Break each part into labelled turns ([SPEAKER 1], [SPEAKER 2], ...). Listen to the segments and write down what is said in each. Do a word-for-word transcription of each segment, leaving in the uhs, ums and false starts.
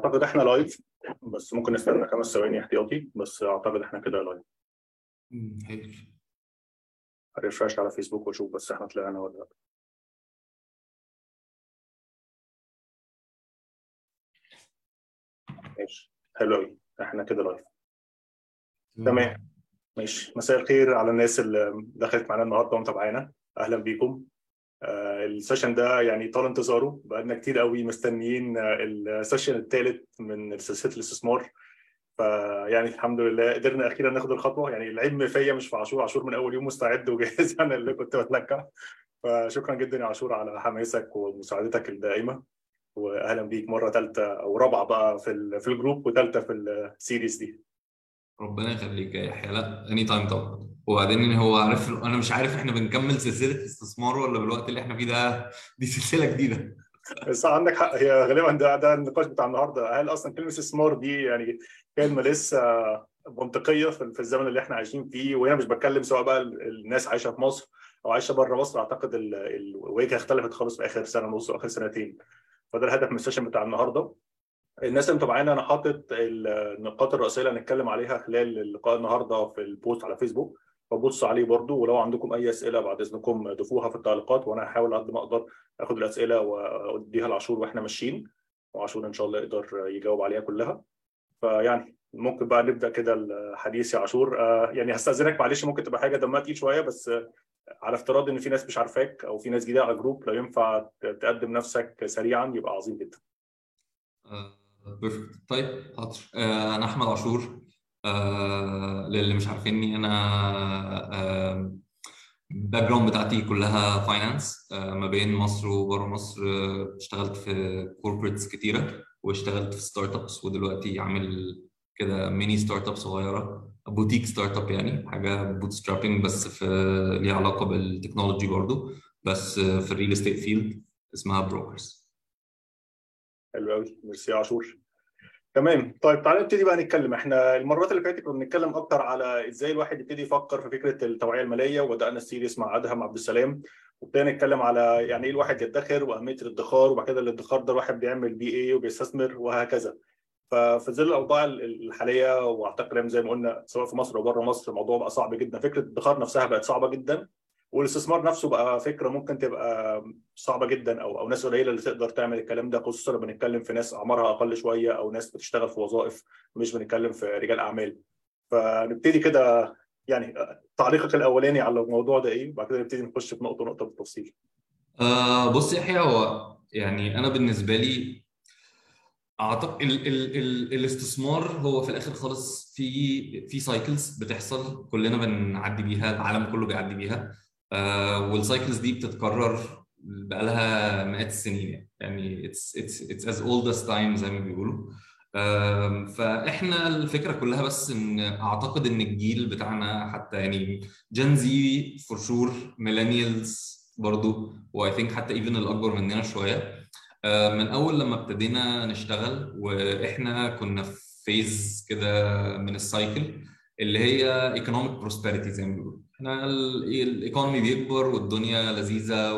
[SPEAKER 1] اعتقد احنا لايف، بس ممكن نستنى خمس ثواني احتياطي، بس اعتقد احنا كده لايف.
[SPEAKER 2] مم، حلو.
[SPEAKER 1] ريفرش على فيسبوك واشوف بس احنا طلعنا ولا لا. ماشي، حلو قوي، احنا كده لايف. تمام، ماشي. مساء الخير على الناس اللي دخلت معانا النهارده ومتابعانا، اهلا بيكم. آه السيشن ده يعني طال انتظاره، بقالنا كتير قوي مستنيين آه السيشن الثالث من سلسله الاستثمار. فيعني الحمد لله قدرنا اخيرا ناخد الخطوه، يعني العلم فيا مش في عاشور، عاشور من اول يوم مستعد وجاهز. انا اللي كنت بتلكع. فشكرا جدا يا عاشور على حماسك ومساعدتك الدائمه، واهلا بيك مره ثالثه او رابعه بقى في ال- في الجروب، وثالثه في السيريز دي.
[SPEAKER 2] ربنا يخليك يا يحيى، لا اني تايم طبعا. وبعدين هو عارف، انا مش عارف احنا بنكمل سلسله استثمار ولا بالوقت اللي احنا فيه ده دي سلسله جديده.
[SPEAKER 1] بس عندك حق، هي غالبا ده ده النقاش بتاع النهارده. هل اصلا كلمه استثمار دي يعني كلمه لسه منطقيه في في الزمن اللي احنا عايشين فيه؟ وهنا مش بتكلم سواء بقى الناس عايشه في مصر او عايشه بره مصر، اعتقد ال- الوجهه اختلفت خالص في اخر سنه ونص واخر سنتين. فده الهدف من السيشن بتاع النهارده. الناس اللي متابعانا انا حاطط النقاط الرئيسيه اللي هنتكلم عليها خلال اللقاء النهارده في البوست على فيسبوك، فبصوا عليه برضو. ولو عندكم اي اسئله بعد اذنكم ضيفوها في التعليقات، وانا هحاول قد ما اقدر اخد الاسئله واديها لعاشور واحنا ماشيين، وعاشور ان شاء الله يقدر يجاوب عليها كلها. فيعني ممكن بقى نبدا كده الحديث يا عاشور. آه يعني هستاذنك معلش، ممكن تبقى حاجه دمها تقيل شويه، بس آه على افتراض ان في ناس مش عارفاك او في ناس جديده على الجروب، لو ينفع تقدم نفسك سريعا يبقى عظيم جدا.
[SPEAKER 2] بيرفكت. طيب حاضر. آه، انا احمد عاشور. آه، للي مش عارفيني، انا آه، الباك جراوند بتاعتي كلها فاينانس، آه، ما بين مصر وبره مصر. آه، اشتغلت في كوربريتس كتيره، واشتغلت في ستارت ابس، ودلوقتي عامل كده ميني ستارت اب صغيره، بوتيك ستارت اب، يعني حاجه بوت سترابنج، بس في ليها علاقه بالتكنولوجي برضو، بس آه، في الريل استيت فيلد، اسمها بروكرز.
[SPEAKER 1] حلو قوي، ميرسي يا عاشور. تمام، طيب تعالى نبتدي بقى نتكلم. احنا المرات اللي فاتت كنا بنتكلم اكتر على ازاي الواحد يبتدي يفكر في فكره التوعيه الماليه، وبدانا السيريس مع ادهم عبد السلام، وابتدينا نتكلم على يعني ايه الواحد يدخر واهميه الادخار، وبعد كده الادخار ده الواحد بيعمل بيه ايه وبيستثمر وهكذا. ففي ظل الاوضاع الحاليه، واعتقد زي ما قلنا سواء في مصر او بره مصر، الموضوع بقى صعب جدا. فكره الادخار نفسها بقت صعبه جدا، والاستثمار نفسه بقى فكره ممكن تبقى صعبه جدا، او او ناس قليله اللي تقدر تعمل الكلام ده، خصوصا لما بنتكلم في ناس اعمارها اقل شويه او ناس بتشتغل في وظائف، مش بنتكلم في رجال اعمال. فنبتدي كده، يعني تعليقك الاولاني على الموضوع ده ايه، وبعد كده نبتدي نخش في نقطه نقطه بالتفصيل.
[SPEAKER 2] أه بص يا يحيى، هو يعني انا بالنسبه لي اعتقد ال ال ال الاستثمار هو في الاخر خالص في في سايكلز بتحصل، كلنا بنعدي بيها، العالم كله بيعدي بيها. آه والسايكلز دي بتتكرر بقالها مئات السنين، يعني يعني it's it's it's as old as time زي ما بيقولوا. آه فاحنا الفكره كلها بس ان اعتقد ان الجيل بتاعنا حتى، يعني جين زي فور شور، ميلينيالز برضو، واي ثينك حتى ايفن الاكبر مننا شويه. من اول لما ابتدينا نشتغل واحنا كنا في فيز كده من السايكل اللي هي ايكونوميك بروسبريتي زي ما بيقولوا، احنا الايكونومي بيكبر والدنيا لذيذه،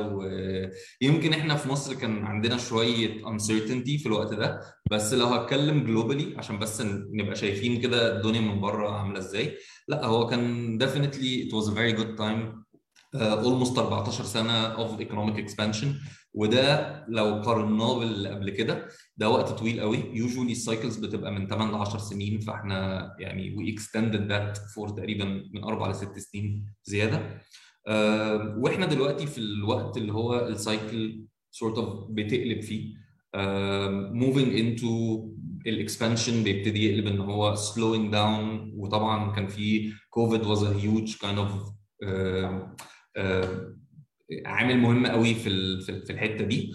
[SPEAKER 2] ويمكن احنا في مصر كان عندنا شويه uncertainty في الوقت ده. بس لو هتكلم جلوبالي عشان بس نبقى شايفين كده الدنيا من بره عامله ازاي، لا هو كان definitely it was a very good time. uh, almost أربعتاشر سنه of economic expansion، وده لو قارناه باللي قبل كده ده وقت طويل قوي. usually السايكلز بتبقى من ثمانية ل عشر سنين، فاحنا يعني we extended that for تقريبا من أربع ل ست سنين زياده. uh, واحنا دلوقتي في الوقت اللي هو السايكل sort of بتقلب فيه. uh, moving into الاكسبانشن بيبتدي يقلب ان هو slowing down، وطبعا كان في كوفيد was a huge kind of uh, uh, عامل مهم قوي في في الحته دي.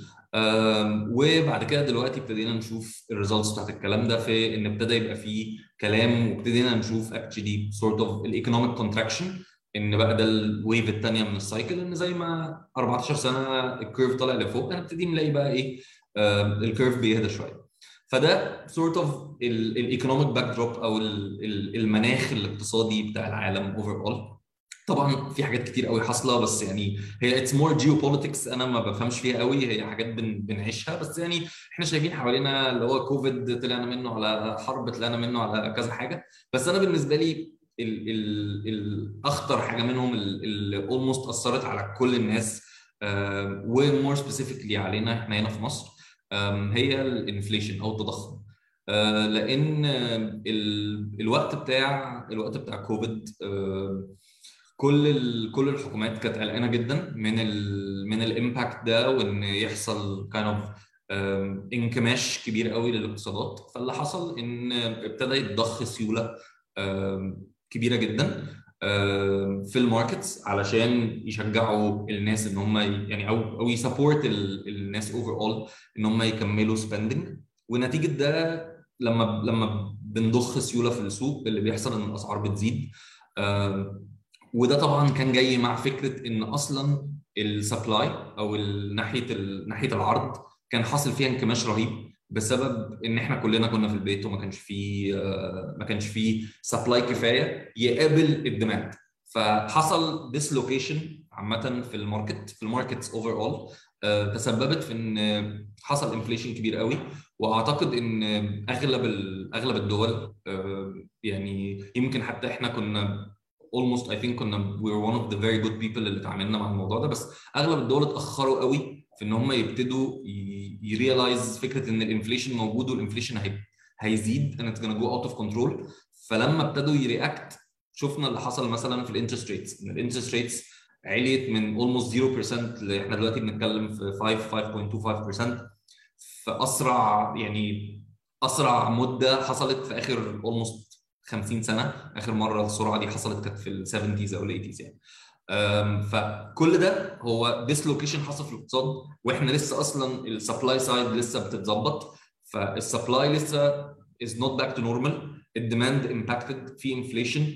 [SPEAKER 2] وبعد كده دلوقتي ابتدينا نشوف الريزلتس بتاعت الكلام ده، في ان ابتدى يبقى فيه كلام، وابتدينا نشوف اكشلي سورت اوف الايكونوميك كونتراكشن، ان بقى ده الويف الثانيه من السايكل، ان زي ما أربعتاشر سنه الكيرف طالع لفوق، هنبتدي نلاقي بقى ايه، الكيرف بيهدى شويه. فده سورت اوف الايكونوميك باك دروب، او المناخ الاقتصادي بتاع العالم اوفر اول. طبعا في حاجات كتير قوي حاصله، بس يعني هي اتس مور جيوبوليتكس، انا ما بفهمش فيها قوي، هي حاجات بن بنعيشها بس. يعني احنا شايفين حوالينا اللي هو كوفيد طلعنا منه على حرب، طلعنا منه على كذا حاجه. بس انا بالنسبه لي ال ال الاخطر حاجه منهم اللي اولموست اثرت على كل الناس، ومور سبيسيفيكلي علينا احنا هنا في مصر، آم، هي الانفليشن او التضخم. آه، لان ال- الوقت بتاع الوقت بتاع كوفيد، آه، كل ال... كل الحكومات كانت قلقانه جدا من ال... من الامباكت ده، وان يحصل kind of آم، انكماش كبير قوي للاقتصادات. فاللي حصل ان ابتدى يتضخ سيوله آم، كبيره جدا آم، في الماركتس، علشان يشجعوا الناس ان هم ي- يعني او او يسابورت الناس اوفر اول ان هم يكملوا سبيندنج. ونتيجه ده لما لما بنضخ سيوله في السوق، اللي بيحصل ان الاسعار بتزيد. آم، وده طبعا كان جاي مع فكره ان اصلا السبلاي او ال- ناحيه ال- ناحيه العرض كان حاصل فيها انكماش رهيب، بسبب ان احنا كلنا كنا في البيت، وما كانش فيه آه، ما كانش فيه سبلاي كفايه يقابل الديماند. فحصل ديسلوكيشن عامه في الماركت في الماركتس اوفر اول، تسببت في ان حصل انفليشن كبير قوي. واعتقد ان اغلب ال- اغلب الدول، آه، يعني يمكن حتى احنا كنا almost I think كنا we were one of the very good people اللي اتعاملنا مع الموضوع ده. بس اغلب الدول اتاخروا قوي في ان هم يبتدوا يريلايز فكره ان الانفليشن موجود، والانفليشن هي هيزيد and it's gonna go out of control. فلما ابتدوا يرياكت، شفنا اللي حصل مثلا في الانترست ريتس، ان الانترست ريتس عليت من almost زيرو بالمية اللي احنا دلوقتي بنتكلم في خمسة خمسة فاصلة خمسة وعشرين بالمية في اسرع يعني اسرع مده حصلت في اخر almost خمسين سنه. اخر مره السرعه دي حصلت كانت في السبعينات او الايتيز يعني. أم، فكل ده هو ديسلوكيشن حصل في الاقتصاد، واحنا لسه اصلا السبلاي سايد لسه بتتظبط. فالسبلاي لسه is not back to normal. الديماند impacted في انفليشن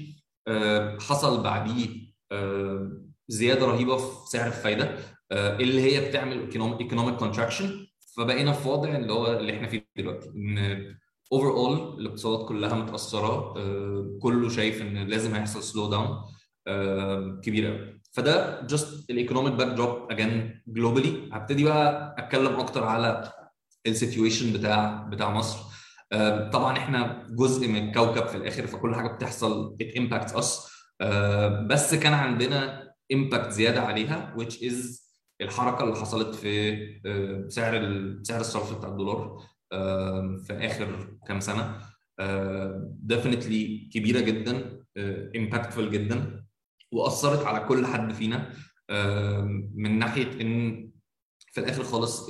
[SPEAKER 2] حصل بعديه، آه، زياده رهيبه في سعر الفايده، آه، اللي هي بتعمل ايكونوميك كونتراكشن. فبقينا في وضع اللي هو اللي احنا فيه دلوقتي، ان اوفر اول الاقتصادات كلها متاثره، آه، كله شايف ان لازم هيحصل سلو داون كبير قوي. فده جاست الايكونوميك باك دروب اجين جلوبالي. هبتدي بقى اتكلم اكتر على السيتويشن بتاع بتاع مصر. آه، طبعا احنا جزء من الكوكب في الاخر، فكل حاجه بتحصل it impacts us. آه، بس كان عندنا امباكت زياده عليها which is الحركه اللي حصلت في آه، سعر ال- سعر الصرف بتاع الدولار آه، في اخر كام سنه. ديفينتلي كبيره جدا، امباكتفul جدا، واثرت على كل حد فينا. آه، من ناحيه ان في الاخر خالص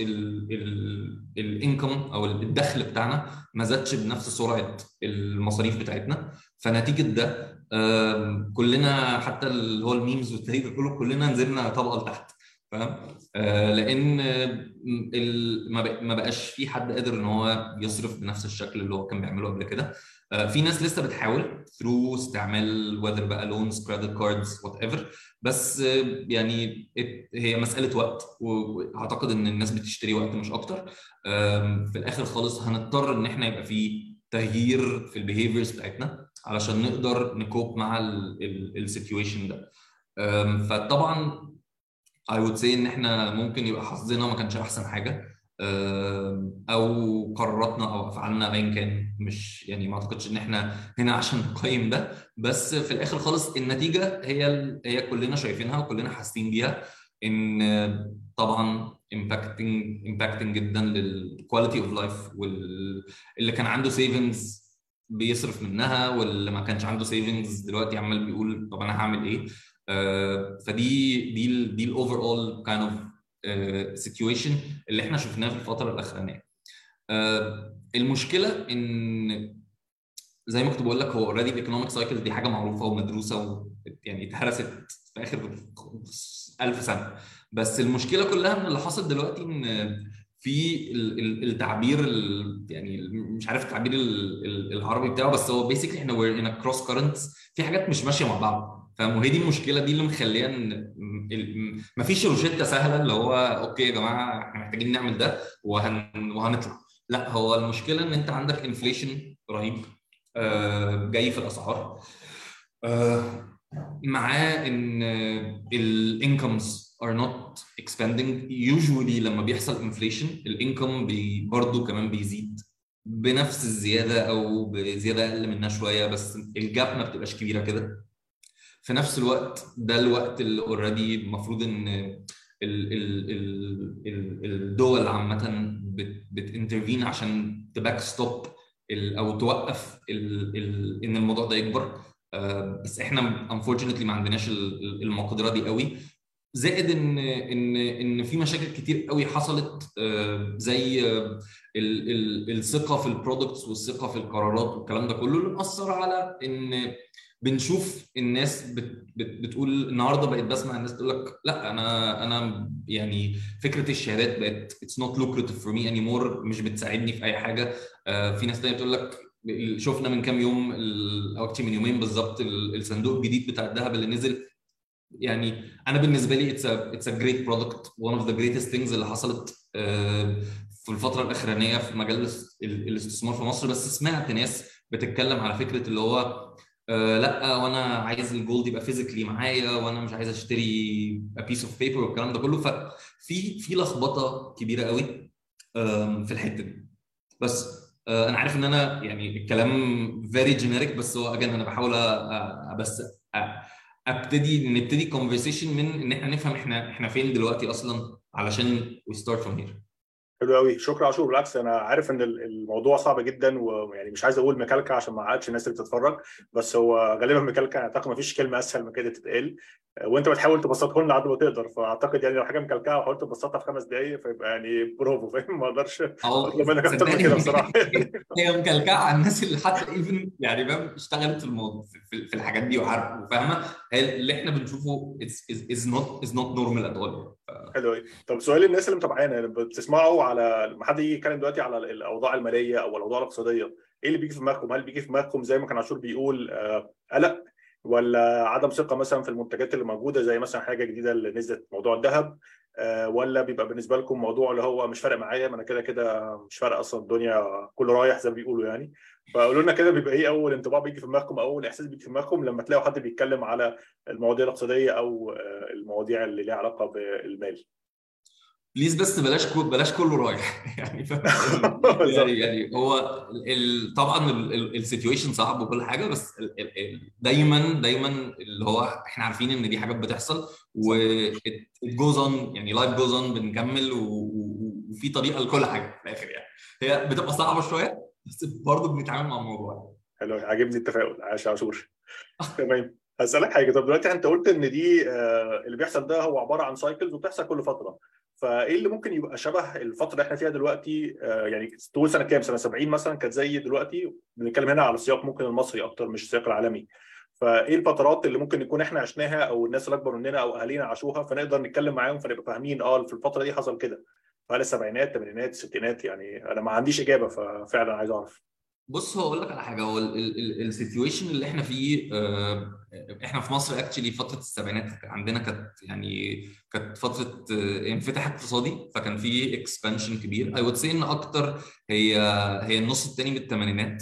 [SPEAKER 2] الانكم او الدخل بتاعنا ما زادش بنفس سرعه المصاريف بتاعتنا. فنتيجه ده آم، كلنا، حتى اللي هو الميمز والتاريخ كله، كلنا نزلنا طبقه لتحت. فاهم؟ آه، لان ال- ما بق- ما بقاش في حد قادر ان هو يصرف بنفس الشكل اللي هو كان بيعمله قبل كده. آه، في ناس لسه بتحاول ثرو استعمال وذر بقى لونز، كريدت كاردز، وات ايفر. بس آه، يعني it- هي مساله وقت، واعتقد ان الناس بتشتري وقت مش اكتر. آم، في الاخر خالص هنضطر ان احنا يبقى في تغيير في البيهيفيرز بتاعتنا علشان نقدر نكوب مع السيتويشن ده. آم، فطبعا I would say ان احنا ممكن يبقى حظنا ما كانش احسن حاجه، آم، او قراراتنا او افعالنا ايا كان. مش يعني ما اعتقدش ان احنا هنا عشان نقيم ده. بس في الاخر خالص النتيجه هي ال- هي كلنا شايفينها وكلنا حاسين بيها، ان طبعا impacting impacting جدا للكواليتي اوف لايف. واللي كان عنده سيفنجز بيصرف منها، واللي ما كانش عنده سيفنجز دلوقتي عمال بيقول طب انا هعمل ايه. آه، فدي دي ال دي الاوفر اول كايند اوف سيتويشن اللي احنا شفناه في الفتره الاخرانيه. آه، المشكله ان زي ما كنت بقول لك، هو اوريدي الايكونوميك سايكل دي حاجه معروفه ومدروسه، و يعني اتهرست في اخر ألف سنه. بس المشكله كلها ان اللي حاصل دلوقتي ان في ال- ال- التعبير ال- يعني مش عارف التعبير ال- ال- العربي بتاعه، بس هو بيسكلي احنا we're in a cross currents. في حاجات مش ماشيه مع بعض. فاهم؟ وهي دي المشكله دي اللي مخليه ان ال- مفيش روشته سهله اللي هو اوكي يا جماعه احنا محتاجين نعمل ده وهن وهنطلع. لا، هو المشكله ان انت عندك انفليشن رهيب آه، جاي في الاسعار. آه، معاه ان الانكمز are not expanding usually. لما بيحصل inflation الانكم بي برضه كمان بيزيد بنفس الزياده او بزياده اقل منها شويه، بس الجاب ما بتبقاش كبيره كده. في نفس الوقت ده الوقت اللي اوريدي المفروض ان ال ال ال ال الدول عامه بتنترفين عشان تباك ستوب او توقف ال ال ان الموضوع ده يكبر. آه، بس احنا unfortunately ما عندناش ال- المقدره دي قوي. زائد ان ان ان في مشاكل كتير قوي حصلت، آه، زي آه، ال- ال- الثقه في البرودكتس والثقه في القرارات والكلام ده كله، اللي مأثر على ان بنشوف الناس بت بت بتقول النهارده. بقيت بسمع الناس تقول لك لا انا انا يعني فكره الشهادات بقت it's not lucrative for me anymore، مش بتساعدني في اي حاجه. آه، في ناس تانية بتقول لك شفنا من كام يوم ال- او اكتر من يومين بالظبط ال- الصندوق الجديد بتاع الذهب اللي نزل. يعني انا بالنسبه لي it's a it's a great product one of the greatest things اللي حصلت آه، في الفتره الاخرانيه في مجال الاس- ال- الاستثمار في مصر. بس سمعت ناس بتتكلم على فكره اللي هو آه، لا وانا عايز الجولد يبقى فيزيكلي معايا، وانا مش عايز اشتري a piece of paper والكلام ده كله. ففي في لخبطه كبيره قوي آم، في الحته دي. بس آه، انا عارف ان انا يعني الكلام very generic، بس هو again انا بحاول أ- أ- بس أ- ابتدي نبتدي conversation من ان احنا نفهم احنا احنا فين دلوقتي اصلا علشان we start from here.
[SPEAKER 1] حلو قوي، شكرا عاشور. بالعكس انا عارف ان ال- الموضوع صعب جدا، ويعني مش عايز اقول مكلكع عشان ما اعقدش الناس اللي بتتفرج، بس هو غالبا مكلكع. اعتقد ما فيش كلمه اسهل من كده تتقال، وانت بتحاول تبسطه لنا قد ما تقدر. فاعتقد يعني لو حاجه مكلكعه وحاولت تبسطها في خمس دقائق فيبقى يعني برافو، فاهم؟ ما اقدرش
[SPEAKER 2] او
[SPEAKER 1] اطلب منك اكتر من
[SPEAKER 2] صدقني
[SPEAKER 1] كده بصراحه.
[SPEAKER 2] هي مكلكعه على الناس اللي حتى ايفن يعني فاهم اشتغلت في الموضوع في, في, في الحاجات دي وعارف وفاهمه. هي اللي احنا بنشوفه is, is, is not is not normal at all.
[SPEAKER 1] حلو قوي. طب سؤال للناس اللي متابعانا، لما بتسمعوا على لما حد يجي يتكلم دلوقتي على الاوضاع الماليه او الاوضاع الاقتصاديه، ايه اللي بيجي في دماغكم؟ هل بيجي في دماغكم زي ما كان عاشور بيقول آه، قلق، ولا عدم ثقه مثلا في المنتجات اللي موجوده زي مثلا حاجه جديده اللي نزلت موضوع الذهب، آه، ولا بيبقى بالنسبه لكم موضوع اللي هو مش فارق معايا، ما انا كده كده مش فارق اصلا، الدنيا كله رايح زي ما بيقولوا يعني؟ فقولوا لنا كده، بيبقى ايه اول انطباع بيجي في دماغكم او اول احساس بيجي في دماغكم لما تلاقوا حد بيتكلم على المواضيع الاقتصاديه او آه، المواضيع اللي ليها علاقه بالمال؟
[SPEAKER 2] بليز بس بلاش كو بلاش كله رايح يعني فاهم ال- يعني
[SPEAKER 1] بالظبط.
[SPEAKER 2] يعني هو ال... ال- طبعا السيتويشن صعب وكل حاجه، بس ال... ال... ال- دايما دايما اللي هو احنا عارفين ان دي حاجات بتحصل و
[SPEAKER 1] صح.
[SPEAKER 2] it, it goes on يعني life goes on بنكمل و... و... وفي طريقه لكل حاجه في الاخر يعني. هي بتبقى صعبه شويه بس برضه بنتعامل مع الموضوع.
[SPEAKER 1] حلو، عاجبني التفاؤل، عاش يا عاشور. تمام. هسألك حاجه، طب دلوقتي انت قلت ان دي آه، اللي بيحصل ده هو عباره عن سايكلز وبتحصل كل فتره، فايه اللي ممكن يبقى شبه الفتره اللي احنا فيها دلوقتي؟ آه، يعني تقول سنه كام؟ سنه سبعين مثلا كانت زي دلوقتي؟ بنتكلم هنا على السياق ممكن المصري اكتر مش السياق العالمي. فايه الفترات اللي ممكن نكون احنا عشناها او الناس اللي اكبر مننا او اهالينا عاشوها فنقدر نتكلم معاهم فنبقى فاهمين اه في الفتره دي حصل كده؟ فهل السبعينات، الثمانينات، الستينات؟ يعني انا ما عنديش اجابه، ففعلا عايز اعرف.
[SPEAKER 2] بص هو اقول لك على حاجه. هو السيتويشن اللي احنا فيه آه، احنا في مصر اكشلي فتره السبعينات عندنا كانت يعني كانت فتره آه، انفتاح اقتصادي، فكان في اكسبانشن كبير. اي وود سي ان اكتر هي هي النص الثاني من الثمانينات،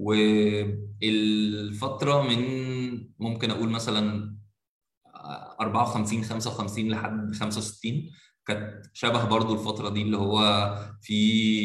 [SPEAKER 2] والفتره من ممكن اقول مثلا أربعة وخمسين خمسة وخمسين لحد خمسة وستين كانت شبه برضو الفترة دي اللي هو في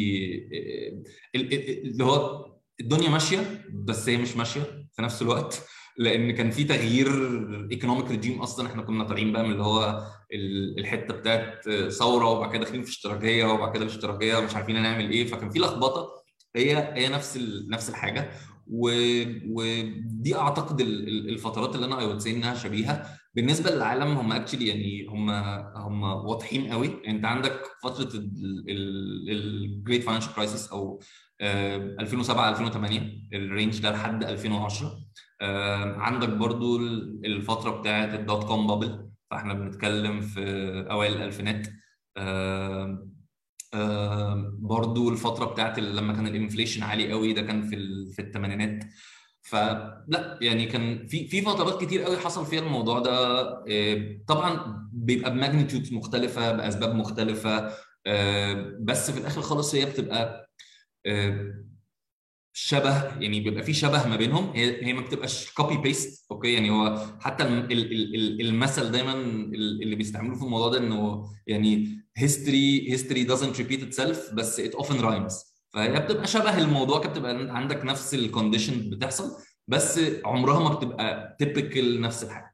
[SPEAKER 2] اللي هو الدنيا ماشية بس هي مش ماشية في نفس الوقت، لأن كان في تغيير ايكونوميك ريجيم. أصلا احنا كنا طالعين بقى من اللي هو الحتة بتاعت ثورة، وبعد كده داخلين في اشتراكية، وبعد كده الاشتراكية مش عارفين هنعمل إيه، فكان في لخبطة. هي هي نفس نفس الحاجة. ودي أعتقد الفترات اللي أنا أي وود انها شبيهة. بالنسبه للعالم هم اكشلي يعني هم هم واضحين قوي. انت عندك فتره الجريت فاينانشال كرايسيس او آه، ألفين وسبعة ألفين وثمانية الرينج ده لحد ألفين وعشرة. آه، عندك برضو الفتره بتاعه الدوت كوم بابل، فاحنا بنتكلم في اوائل الالفينات. آه، آه، برضو الفتره بتاعت لما كان الانفليشن عالي قوي ده كان في ال- في الثمانينات. فلا يعني كان في في فترات كتير قوي حصل فيها الموضوع ده. آه، طبعا بيبقى بماجنتيود مختلفه باسباب مختلفه. آه، بس في الاخر خالص هي بتبقى آه، شبه، يعني بيبقى في شبه ما بينهم، هي هي ما بتبقاش كوبي بيست. اوكي، يعني هو حتى ال- ال- ال- المثل دايما اللي بيستعملوه في الموضوع ده انه يعني history history doesn't repeat itself بس it often rhymes. فهي بتبقى شبه الموضوع كده، بتبقى عندك نفس الكونديشن بتحصل، بس عمرها ما بتبقى تيبيكال نفس الحاجه.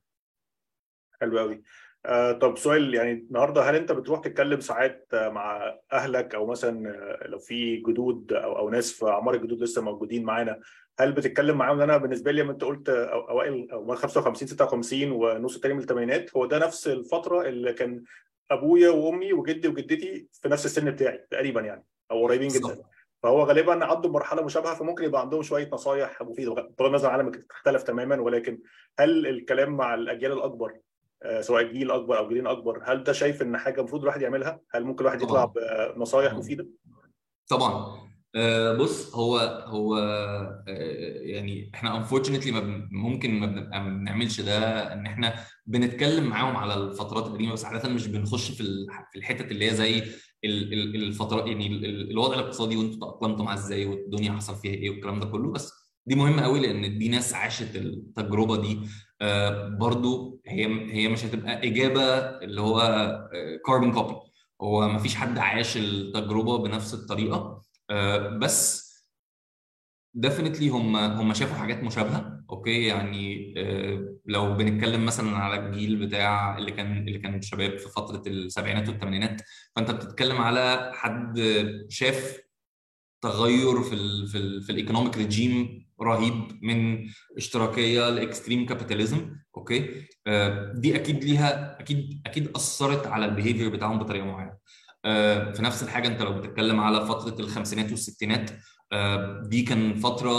[SPEAKER 1] حلو قوي. آه طب سؤال، يعني النهارده هل انت بتروح تتكلم ساعات آه، مع اهلك، او مثلا آه، لو في جدود او او ناس في اعمار الجدود لسه موجودين معانا، هل بتتكلم معاهم؟ انا بالنسبه لي لما انت قلت آه، أو- اوائل او خمسة وخمسين ستة وخمسين ونص التاني من الثمانينات، هو ده نفس الفتره اللي كان ابويا وامي وجدي وجدتي في نفس السن بتاعي تقريبا يعني، او قريبين جدا.
[SPEAKER 2] بالظبط.
[SPEAKER 1] فهو غالبا عدوا مرحله مشابهه، فممكن يبقى عندهم شويه نصايح مفيده بغض النظر عن العالم اختلف تماما. ولكن هل الكلام مع الاجيال الاكبر، آه، سواء جيل اكبر او جيلين اكبر، هل ده شايف ان حاجه المفروض الواحد يعملها؟ هل ممكن الواحد يطلع
[SPEAKER 2] طبعا.
[SPEAKER 1] بنصايح مفيده؟
[SPEAKER 2] طبعا. آه، بص، هو هو آه، يعني احنا unfortunately ما بن- ممكن ما بنبقى ما بنعملش ده، ان احنا بنتكلم معاهم على الفترات القديمه، بس عاده مش بنخش في الح- في الحتت اللي هي زي ال- ال- الفترات، يعني ال- ال- الوضع الاقتصادي وانتوا تاقلمتوا معاه ازاي والدنيا حصل فيها ايه والكلام ده كله. بس دي مهمه قوي لان دي ناس عاشت التجربه دي. آه، برضو هي هي مش هتبقى اجابه اللي هو كاربون كوبي. هو ما فيش حد عاش التجربه بنفس الطريقه. آه، بس ديفينتلي هم هم شافوا حاجات مشابهه. اوكي، يعني آه، لو بنتكلم مثلا على الجيل بتاع اللي كان اللي كان شباب في فتره السبعينات والثمانينات، فانت بتتكلم على حد شاف تغير في ال في ال في الايكونوميك ريجيم رهيب، من اشتراكيه لاكستريم كابيتاليزم. اوكي، آه، دي اكيد ليها اكيد اكيد اثرت على البيهيفير بتاعهم بطريقه معينه. آه، في نفس الحاجه انت لو بتتكلم على فتره الخمسينات والستينات، آه، دي كان فتره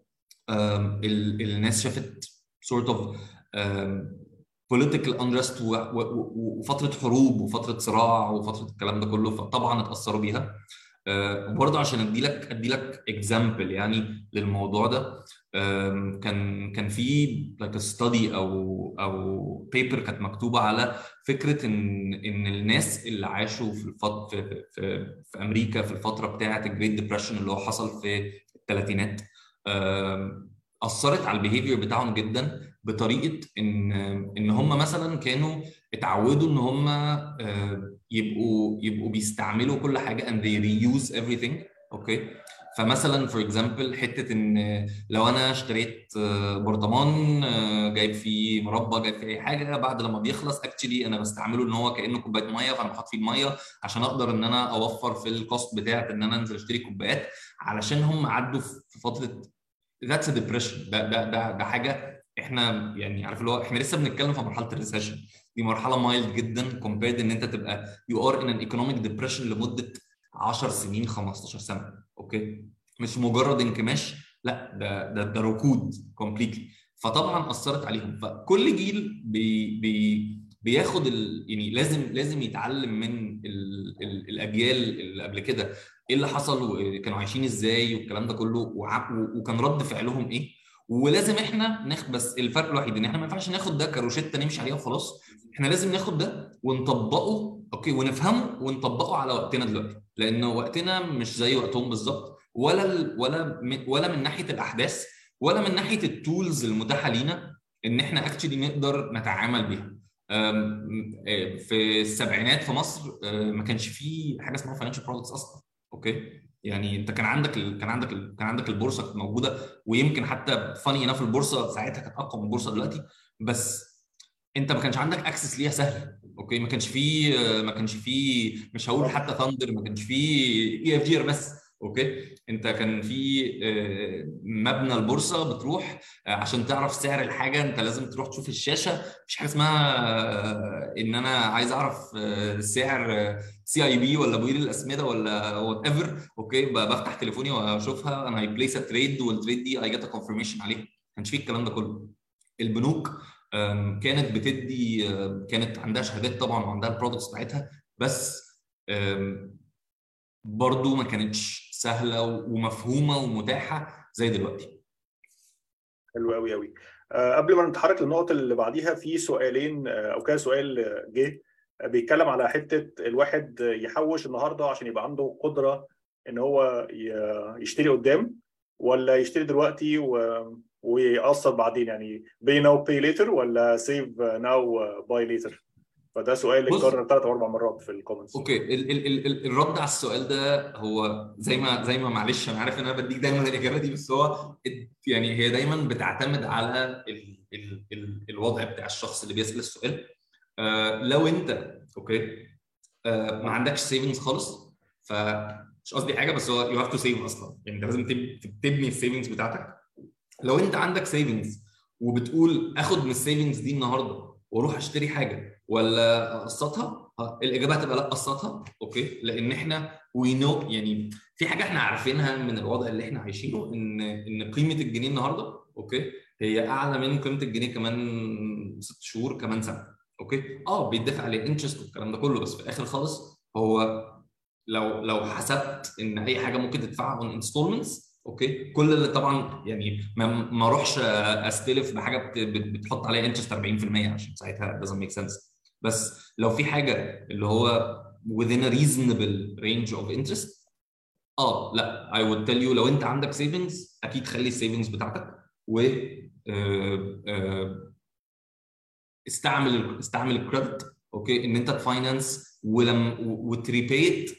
[SPEAKER 2] آه، ال- الناس شافت sort of آه، political unrest و- و- و- وفتره حروب وفتره صراع وفتره الكلام ده كله، فطبعا اتاثروا بيها. آه، وبرضه عشان ادي لك ادي لك اكزامبل يعني للموضوع ده، آم، كان كان في like a study او او بيبر كانت مكتوبه على فكره ان ان الناس اللي عاشوا في الفت في, في, في امريكا في الفتره بتاعه الجريت ديبرشن اللي هو حصل في الثلاثينات، آم، اثرت على البيهيفير بتاعهم جدا، بطريقه ان ان هم مثلا كانوا اتعودوا ان هم آه، يبقوا يبقوا بيستعملوا كل حاجه and they reuse everything. اوكي، فمثلا فور اكزامبل حته ان لو انا اشتريت آه، برطمان آه، جايب فيه مربى جايب فيه اي حاجه، بعد لما بيخلص اكشلي انا بستعمله ان هو كانه كوبايه ميه، فانا بحط فيه الميه عشان اقدر ان انا اوفر في الكوست بتاعت ان انا انزل اشتري كوبايات، علشان هم عدوا في فتره ذاتس ديبريشن. ده ده ده ده حاجه احنا يعني عارف اللي هو احنا لسه بنتكلم في مرحله الريسيشن. دي مرحله مايلد جدا كومبيرد ان انت تبقى يو ار ان ان ايكونوميك ديبريشن لمده عشر سنين خمستاشر سنه. اوكي، مش مجرد انكماش، لا ده ده ده ركود كومبليتلي. فطبعا اثرت عليهم. فكل جيل بي بي بياخد ال يعني لازم لازم يتعلم من ال ال الاجيال اللي قبل كده ايه اللي حصل وكانوا عايشين ازاي والكلام ده كله، وع- وكان رد فعلهم ايه. ولازم احنا ناخد، بس الفرق الوحيد ان احنا ما ينفعش ناخد ده كروشته نمشي عليها وخلاص. احنا لازم ناخد ده ونطبقه، اوكي، ونفهمه ونطبقه على وقتنا دلوقتي، لان وقتنا مش زي وقتهم بالظبط، ولا ال ولا من ولا من ناحيه الاحداث، ولا من ناحيه التولز المتاحه لينا ان احنا اكشلي نقدر نتعامل بيها. أم، آه، في السبعينات في مصر آه، ما كانش فيه حاجه اسمها فاينانشال برودكتس اصلا. اوكي، يعني انت كان عندك ال... كان عندك ال... كان عندك البورصه كانت موجوده، ويمكن حتى فاني انف البورصه ساعتها كانت اقوى من البورصه دلوقتي، بس انت ما كانش عندك اكسس ليها سهل. اوكي، ما كانش فيه ما كانش فيه مش هقول
[SPEAKER 1] بالظبط.
[SPEAKER 2] حتى ثاندر، ما كانش فيه اي اف جي بس. اوكي، انت كان في آه، مبنى البورصه بتروح آه، عشان تعرف سعر الحاجه انت لازم تروح تشوف الشاشه. مفيش حاجه اسمها آه، ان انا عايز اعرف آه، سعر سي اي بي ولا بوير الاسمده ولا وات ايفر. اوكي، ب- بفتح تليفوني واشوفها انا هي بليس ا تريد، والتريد دي اي جت كونفirmation عليها. ما كانش فيه الكلام ده كله. البنوك آم، كانت بتدي آم، كانت عندها شهادات طبعا وعندها البرودكتس بتاعتها، بس آم، برضو ما كانتش سهله ومفهومه ومتاحه زي دلوقتي.
[SPEAKER 1] حلو قوي قوي. آه قبل ما نتحرك للنقطه اللي بعديها، في سؤالين آه او كذا سؤال آه، جه آه، بيتكلم على حته الواحد يحوش النهارده عشان يبقى عنده قدره ان هو ي- يشتري قدام، ولا يشتري دلوقتي و... ويقسط بعدين، يعني pay now pay later ولا save now buy later؟ فده سؤال
[SPEAKER 2] بص،
[SPEAKER 1] اتكرر ثلاث او اربع مرات في الكومنتس.
[SPEAKER 2] اوكي، ال ال ال ال- الرد على السؤال ده هو زي ما زي ما معلش انا عارف ان انا بديك دايما الاجابه دي، بس هو ات- يعني هي دايما بتعتمد على ال ال ال الوضع بتاع الشخص اللي بيسال السؤال. آه لو انت اوكي آه ما عندكش سيفنجز خالص، فمش قصدي حاجه، بس هو يو هاف تو سيف اصلا، يعني انت لازم تب- تبني السيفنجز بتاعتك. لو انت عندك سيفنجز وبتقول اخد من السيفنجز دي النهارده واروح اشتري حاجه ولا اقسطها، ها، الاجابه هتبقى لا، قسطها. اوكي، لان احنا وي نو، يعني في حاجه احنا عارفينها من الوضع اللي احنا عايشينه، ان ان قيمه الجنيه النهارده اوكي هي اعلى من قيمه الجنيه كمان ست شهور كمان سنه. اوكي، اه بيدفع عليه انترست والكلام ده كله، بس في الاخر خالص هو لو لو حسبت ان اي حاجه ممكن تدفعها اون انستولمنتس، اوكي، كل اللي طبعا يعني ما ما اروحش استلف بحاجه بت- بت- بتحط عليها انترست أربعين في المية عشان ساعتها doesn't make sense. بس لو في حاجه اللي هو within a reasonable range of interest، اه لا I would tell you لو انت عندك savings اكيد خلي السيفنجز بتاعتك و آه، آه، استعمل استعمل الكريدت، اوكي، ان انت تفاينانس ولم وتريبيت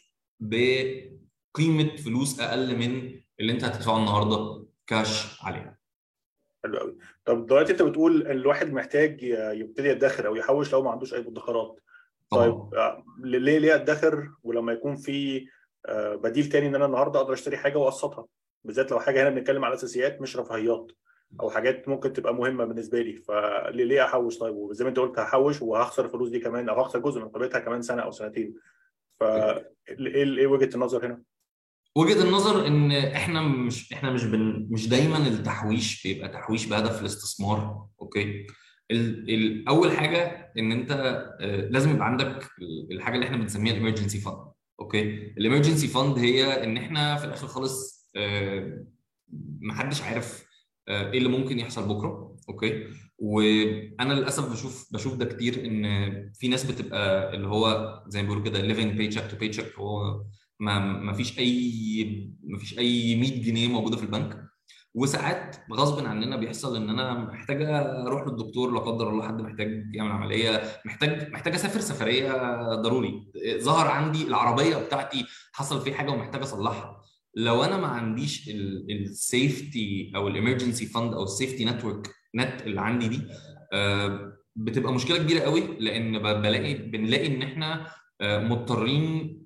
[SPEAKER 2] بقيمه فلوس اقل من اللي انت هتدفعه النهارده كاش عليها.
[SPEAKER 1] حلو قوي. طب دلوقتي انت بتقول الواحد محتاج يبتدي يدخر او يحوش لو ما عندوش اي مدخرات. طيب
[SPEAKER 2] طبعا.
[SPEAKER 1] آه، ليه ليه ادخر ولما يكون في آه، بديل تاني ان انا النهارده اقدر اشتري حاجه واقسطها، بالذات لو حاجه هنا بنتكلم على اساسيات مش رفاهيات او حاجات ممكن تبقى مهمه بالنسبه لي، فليه ليه احوش؟ طيب وزي ما انت قلت هحوش وهخسر الفلوس دي كمان او هخسر جزء من قيمتها كمان سنه او سنتين، فايه ايه وجهه النظر هنا؟
[SPEAKER 2] وجهة النظر ان احنا مش احنا مش بن مش دايما التحويش بيبقى تحويش بهدف الاستثمار. اوكي، ال ال اول حاجه ان انت آه، لازم يبقى عندك الحاجه اللي احنا بنسميها الامرجنسي فاند. اوكي، الامرجنسي فاند هي ان احنا في الاخر خالص آه، محدش عارف آه، ايه اللي ممكن يحصل بكره. اوكي، وانا للاسف بشوف بشوف ده كتير، ان في ناس بتبقى اللي هو زي ما بيقولوا كده living paycheck to paycheck، هو ما ما فيش اي ما فيش اي مية جنيه موجوده في البنك. وساعات غصب عننا بيحصل ان انا محتاج اروح للدكتور لا قدر الله، حد محتاج يعمل عمليه، محتاج محتاج اسافر سفريه ضروري، ظهر عندي العربيه بتاعتي حصل فيه حاجه ومحتاج اصلحها. لو انا ما عنديش السيفتي او الامرجنسي فاند او السيفتي نتورك نت اللي عندي دي، آه، بتبقى مشكله كبيره قوي، لان ب- بلاقي بنلاقي ان احنا آه، مضطرين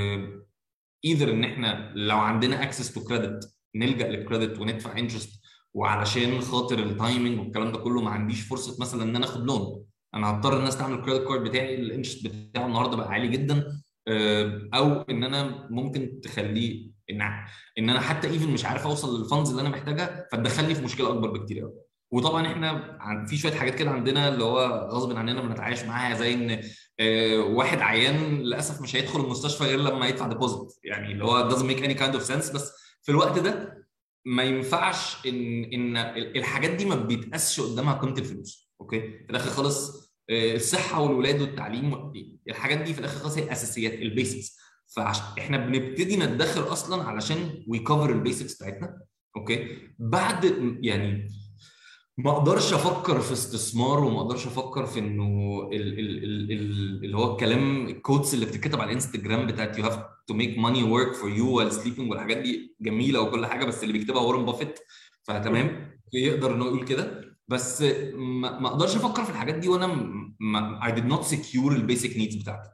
[SPEAKER 2] ايذر ان احنا لو عندنا اكسس تو كريدت نلجا للكريدت وندفع انترست، وعلشان خاطر التايمنج والكلام ده كله ما عنديش فرصه مثلا ان انا اخد لون، انا هضطر ان انا استعمل الكريدت كارد بتاعي، الانترست بتاعه النهارده بقى عالي جدا. آه، او ان انا ممكن تخليه ان ان انا حتى ايفن مش عارف اوصل للفندز اللي انا محتاجها، فتدخلني في مشكله اكبر بكتير قوي. وطبعا احنا عن- في شويه حاجات كده عندنا اللي هو غصب عننا بنتعايش معاها، زي ان آه، واحد عيان للاسف مش هيدخل المستشفى غير لما يدفع ديبوزيت، يعني اللي هو doesn't make any kind of sense. بس في الوقت ده ما ينفعش ان ان الحاجات دي ما بيتقاسش قدامها قيمه الفلوس. اوكي، في الاخر خالص آه، الصحه والولاد والتعليم، الحاجات دي في الاخر خالص هي الاساسيات البيسكس، فاحنا بنبتدي ندخر اصلا علشان وي كفر البيسكس بتاعتنا. اوكي، بعد يعني ما اقدرش افكر في استثمار، وما اقدرش افكر في انه ال ال ال ال اللي هو الكلام الكوتس اللي بتتكتب على الانستجرام بتاعت you have to make money work for you while sleeping والحاجات دي جميله وكل حاجه، بس اللي بيكتبها وارن بافيت فتمام يقدر انه يقول كده. بس ما ما اقدرش افكر في الحاجات دي وانا ما I did not secure البيسك نيدز بتاعتي.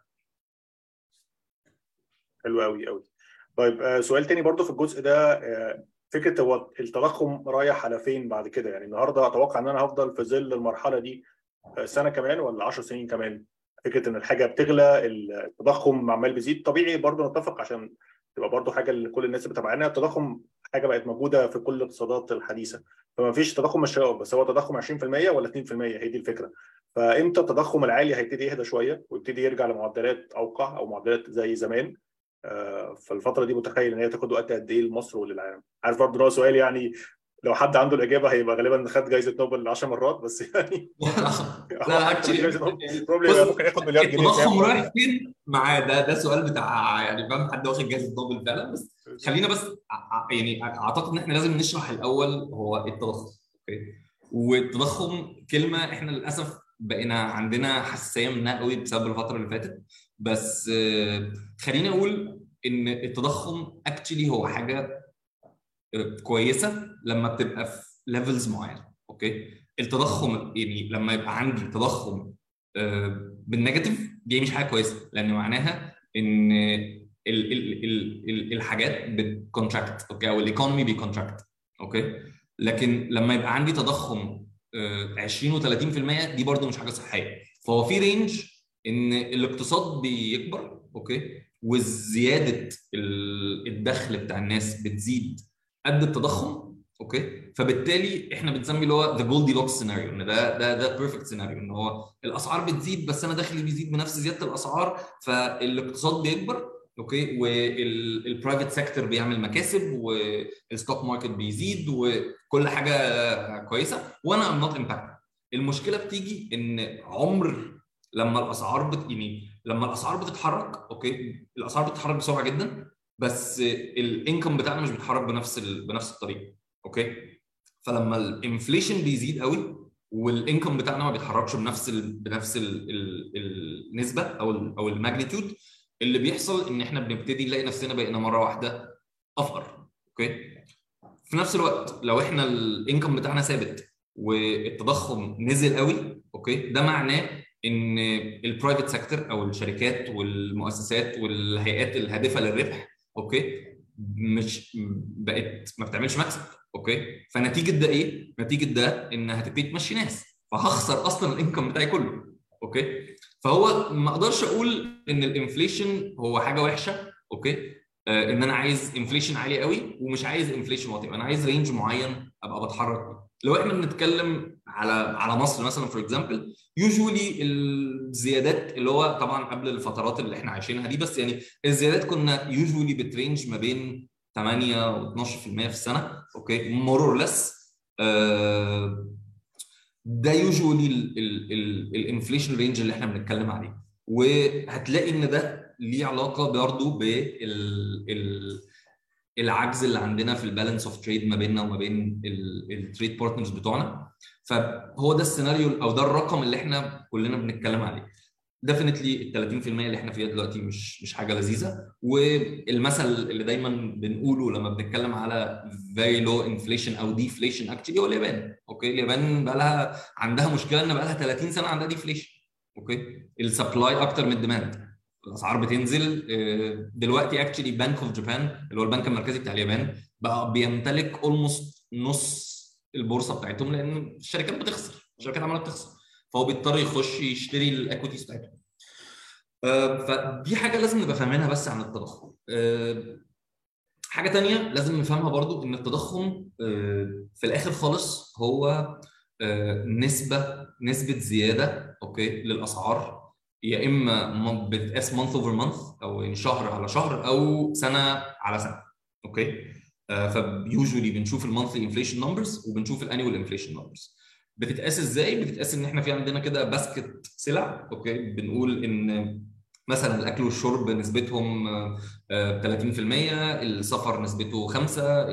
[SPEAKER 1] حلو قوي قوي. طيب آه، سؤال تاني برضو في الجزء ده، آه، فكره هو التضخم رايح على فين بعد كده؟ يعني النهارده اتوقع ان انا هفضل في ظل المرحله دي آه، سنه كمان ولا عشر سنين كمان؟ فكره ان الحاجه بتغلى، التضخم عمال بيزيد، طبيعي برضو نتفق عشان تبقى برضو حاجه لكل الناس اللي بتابعنا، التضخم حاجه بقت موجوده في كل الاقتصادات الحديثه، فما فيش تضخم مش هيقف، بس هو تضخم عشرين في المية ولا اتنين في المية؟ هي دي الفكره. فامتى التضخم العالي هيبتدي يهدى شويه ويبتدي يرجع لمعدلات اوقع او معدلات زي زمان؟ فالفتره دي متخيل ان هي تاخد وقت قد ايه لمصر وللعالم؟ عارف برضه ان هو سؤال يعني لو حد عنده الاجابه هيبقى غالبا خد جائزه نوبل عشر مرات بس يعني.
[SPEAKER 2] لا لا اكشلي بص،
[SPEAKER 1] ممكن ياخد مليار جنيه
[SPEAKER 2] التضخم
[SPEAKER 1] كام.
[SPEAKER 2] رايح فين معاه؟ ده ده سؤال بتاع يعني فاهم حد واخد جائزه نوبل فعلا. بس خلينا بس ع- يعني اعتقد ان احنا لازم نشرح الاول هو إيه التضخم. اوكي، والتضخم كلمه احنا للاسف بقينا عندنا حساسيه منها قوي بسبب الفتره اللي فاتت. بس آه، خليني اقول ان التضخم اكشلي هو حاجه كويسه لما بتبقى في ليفلز معينه. اوكي، التضخم يعني لما يبقى عندي تضخم آه، بالنيجاتيف دي مش حاجه كويسه، لان معناها ان ال ال ال ال الحاجات بتكونتراكت. اوكي، او الايكونومي بيكونتراكت. اوكي، لكن لما يبقى عندي تضخم آه، عشرين و30% دي برضو مش حاجه صحيه. فهو في رينج ان الاقتصاد بيكبر، اوكي، وزياده الدخل بتاع الناس بتزيد قد التضخم. اوكي، فبالتالي احنا بنسمي اللي هو ذا جولدي لوكس سيناريو، ان ده ده ده بيرفكت سيناريو، ان هو الاسعار بتزيد بس انا دخلي بيزيد بنفس زياده الاسعار، فالاقتصاد بيكبر. اوكي، والبرايفت سيكتور بيعمل مكاسب والستوك ماركت بيزيد وكل حاجه كويسه وانا ام نوت امباكت. المشكله بتيجي ان عمر لما الاسعار بت... يعني لما الاسعار بتتحرك، اوكي، الاسعار بتتحرك بسرعه جدا بس الانكم بتاعنا مش بيتحرك بنفس ال... بنفس الطريقه. اوكي، فلما الانفليشن بيزيد قوي والانكم بتاعنا ما بيتحركش بنفس ال... بنفس ال... ال... النسبه او ال... او الماجنتيود، اللي بيحصل ان احنا بنبتدي نلاقي نفسنا بقينا مره واحده افقر. اوكي، في نفس الوقت لو احنا الانكم بتاعنا ثابت والتضخم نزل قوي، اوكي، ده معناه ان البرايفت سيكتور او الشركات والمؤسسات والهيئات الهادفه للربح، اوكي، مش بقت ما بتعملش مكسب. اوكي، فنتيجه ده ايه؟ نتيجه ده ان هتبتدي تمشي ناس، فهخسر اصلا الانكم بتاعي كله. اوكي، فهو ما اقدرش اقول ان الانفليشن هو حاجه وحشه. اوكي، آه ان انا عايز انفليشن عالي قوي ومش عايز انفليشن واطي، انا عايز رينج معين ابقى بتحرك فيه. لو احنا بنتكلم على على مصر مثلا فور اكزامبل، يوجوالي الزيادات اللي هو طبعا قبل الفترات اللي احنا عايشينها دي، بس يعني الزيادات كنا يوجوالي بترينج ما بين ثمانية و اتناشر في المية في السنه. اوكي، مور اور ليس. ده يوجوالي الانفليشن رينج اللي احنا بنتكلم عليه. وهتلاقي ان ده ليه علاقه برضه بالعجز اللي عندنا في البالانس اوف تريد ما بيننا وما بين التريد بارتنرز بتوعنا. فهو ده السيناريو او ده الرقم اللي احنا كلنا بنتكلم عليه. ديفينتلي ال ثلاثين في المية اللي احنا فيها دلوقتي مش مش حاجه لذيذه. والمثل اللي دايما بنقوله لما بنتكلم على very low inflation او deflation actually هو اليابان. اوكي، اليابان بقى لها عندها مشكله ان بقى لها ثلاثين سنه عندها deflation. اوكي، السبلاي اكتر من الديماند، الاسعار بتنزل. دلوقتي اكشلي بانك اوف جابان اللي هو البنك المركزي بتاع اليابان بقى بيمتلك اولموست نص البورصه بتاعتهم، لان الشركات بتخسر، الشركات عماله بتخسر، فهو بيضطر يخش يشتري الاكويتيز بتاعتهم. فدي حاجه لازم نبقى فاهمينها بس عن التضخم. حاجه تانية لازم نفهمها برضو ان التضخم في الاخر خالص هو نسبه نسبه زياده، اوكي، للاسعار، يا اما بتقاس مانث اوفر مانث او يعني شهر على شهر او سنه على سنه. اوكي، فيوجوالي بنشوف المانثلي انفليشن نمبرز وبنشوف الانيوال انفليشن نمبرز. بتتقاس ازاي؟ بتتقاس ان احنا في عندنا كده باسكت سلع. اوكي، بنقول ان مثلا الاكل والشرب نسبتهم ثلاثين في المية، السفر نسبته خمسة،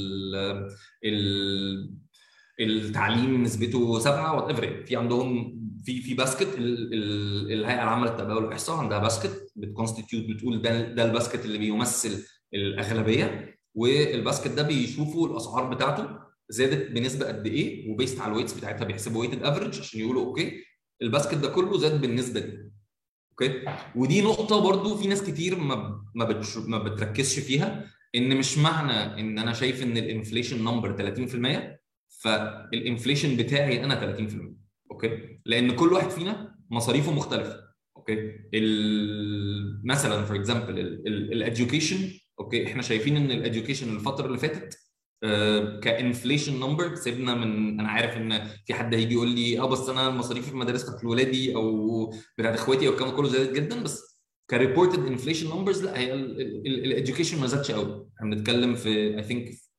[SPEAKER 2] التعليم نسبته سبعة، وات ايفر. في عندهم في في باسكت. الهيئه العامه للتربيه والاحصاء عندها باسكت بتكونستيتيوت، بتقول ده ده الباسكت اللي بيمثل الاغلبيه، والباسكت ده بيشوفوا الاسعار بتاعته زادت بنسبه قد ايه، وبيست على الويتس بتاعتها بيحسبوا ويتد افريج عشان يقولوا اوكي الباسكت ده كله زاد بالنسبه دي. اوكي، ودي نقطه برضو في ناس كتير ما ما, بتش... ما بتركزش فيها، ان مش معنى ان انا شايف ان الانفليشن نمبر ثلاثين في المية فالانفليشن بتاعي انا ثلاثين في المية. اوكي، لان كل واحد فينا مصاريفه مختلفه. اوكي، ال... مثلا فور اكزامبل الاديوكيشن. اوكي، احنا شايفين ان الاديوكيشن الفتره اللي فاتت كانفليشن نمبر سيبنا من، انا عارف ان في حد هيجي يقول لي اه بس انا مصاريفي في المدارس بتاعت ولادي او بتاعت اخواتي او الكلام كله زادت جدا، بس كريبورتد انفليشن نمبرز لا، هي الاديوكيشن ما زادش قوي. احنا بنتكلم في اي ثينك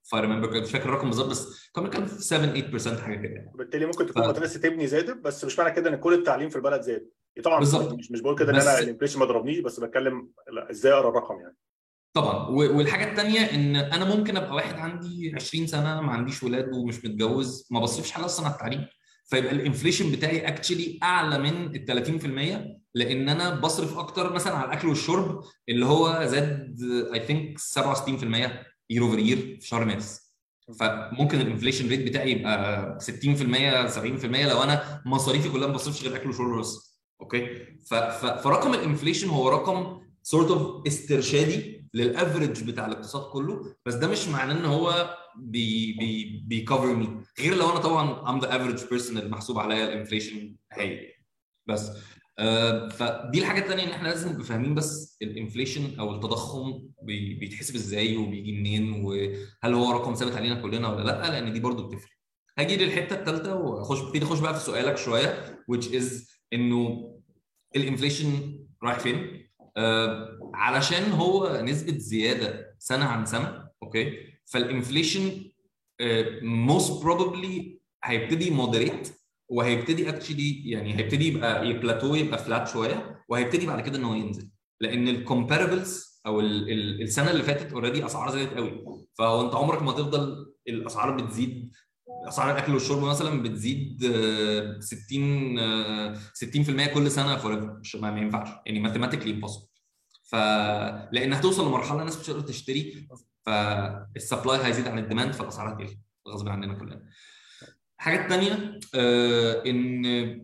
[SPEAKER 2] if I remember مش فاكر الرقم بالظبط بس كنا كان سبعة ثمانية بالمية حاجه كده.
[SPEAKER 1] بالتالي ممكن
[SPEAKER 2] ف...
[SPEAKER 1] تكون مدرسه ابني زادت، بس مش معنى كده ان كل التعليم في البلد زاد. طبعا
[SPEAKER 2] بالظبط.
[SPEAKER 1] مش مش بقول كده ان انا
[SPEAKER 2] بس
[SPEAKER 1] الانفليشن ما ضربنيش، بس بتكلم لا ازاي اقرا الرقم يعني.
[SPEAKER 2] طبعا و- والحاجه الثانيه ان انا ممكن ابقى واحد عندي عشرين سنه ما عنديش ولاد ومش متجوز ما بصرفش حاجه اصلا على التعليم، فيبقى الانفليشن بتاعي اكشلي اعلى من ال ثلاثين بالمية لان انا بصرف اكتر مثلا على الاكل والشرب اللي هو زاد اي ثينك سبعة وستين بالمية يير اوفر يير في شهر مارس. فممكن الانفليشن ريت بتاعي يبقى ستين بالمية سبعين بالمية لو انا مصاريفي كلها ما بصرفش غير اكل وشرب بس. اوكي. ف- ف- فرقم الانفليشن هو رقم سورت اوف استرشادي للافريج بتاع الاقتصاد كله، بس ده مش معناه ان هو بي بي بيكفر مي، غير لو انا طبعا ام ذا افريج بيرسون اللي محسوب عليا الانفليشن هاي. بس آه فدي الحاجه الثانيه ان احنا لازم نبقى فاهمين بس الانفليشن او التضخم بي بيتحسب ازاي وبيجي منين، وهل هو رقم ثابت علينا كلنا ولا لا، لان دي برضو بتفرق. هاجي للحته الثالثه واخش ابتدي اخش بقى في سؤالك شويه which is انه الانفليشن رايح فين؟ آه علشان هو نسبه زياده سنه عن سنه. اوكي. فالانفليشن موست بروبلي هيبتدي مودريت وهيبتدي اكشلي يعني هيبتدي يبقى يبلاتو يبقى فلات شويه وهيبتدي بعد كده ان هو ينزل، لان الكومباربلز او ال ال السنه اللي فاتت اوريدي اسعار زادت قوي. فهو انت عمرك ما تفضل الاسعار بتزيد، اسعار الاكل والشرب مثلا بتزيد ستين ستين بالمية كل سنه فور ما ينفعش يعني ماثيماتيكلي امبوسيبل. فلان هتوصل لمرحله الناس مش هتقدر تشتري، فالسبلاي هيزيد عن الديماند فالاسعار هتقل غصب عننا كلنا. الحاجه الثانيه آه ان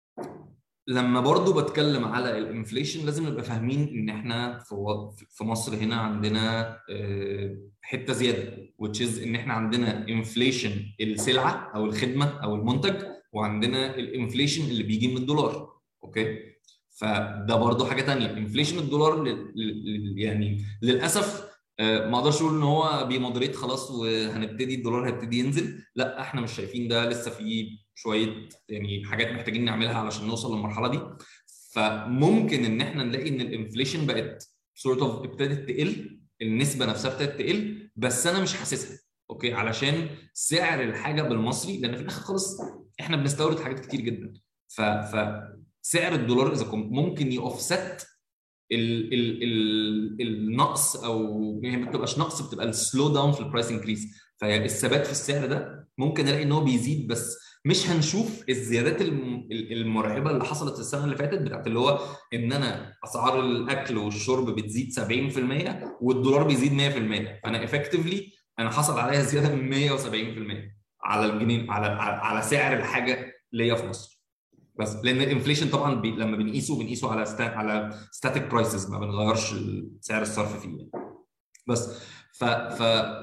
[SPEAKER 2] لما برضو بتكلم على الانفليشن لازم نبقى فاهمين ان احنا في في مصر هنا عندنا آه حته زياده which is ان احنا عندنا انفليشن السلعه او الخدمه او المنتج، وعندنا الانفليشن اللي بيجي من الدولار. اوكي. فده برضو حاجه ثانيه. انفليشن الدولار يعني للاسف ما اقدرش اقول ان هو بيمودريت خلاص وهنبتدي الدولار هيبتدي ينزل، لا احنا مش شايفين ده، لسه في شويه يعني حاجات محتاجين نعملها علشان نوصل للمرحله دي. فممكن ان احنا نلاقي ان الانفليشن بقت سورت اوف ابتدت تقل، النسبه نفسها ابتدت تقل بس انا مش حاسسها. اوكي. علشان سعر الحاجه بالمصري، لان في الاخر خالص احنا بنستورد حاجات كتير جدا، ف فسعر الدولار اذا ممكن يوفست ال ال ال النقص، او هي ما بتبقاش نقص بتبقى السلو داون في البرايس انكريس. فالثبات في السعر ده ممكن الاقي ان هو بيزيد، بس مش هنشوف الزيادات المرعبه اللي حصلت السنه اللي فاتت بتاعت اللي هو ان انا اسعار الاكل والشرب بتزيد سبعين بالمية والدولار بيزيد مية بالمية، فانا افكتفلي انا حصل عليها زياده من مية وسبعين بالمية على الجنيه على على سعر الحاجه ليا في مصر. بس لان الانفليشن طبعا بي لما بنقيسه بنقيسه على ستا على ستاتيك برايسز، ما بنغيرش سعر الصرف فيه. بس ف ف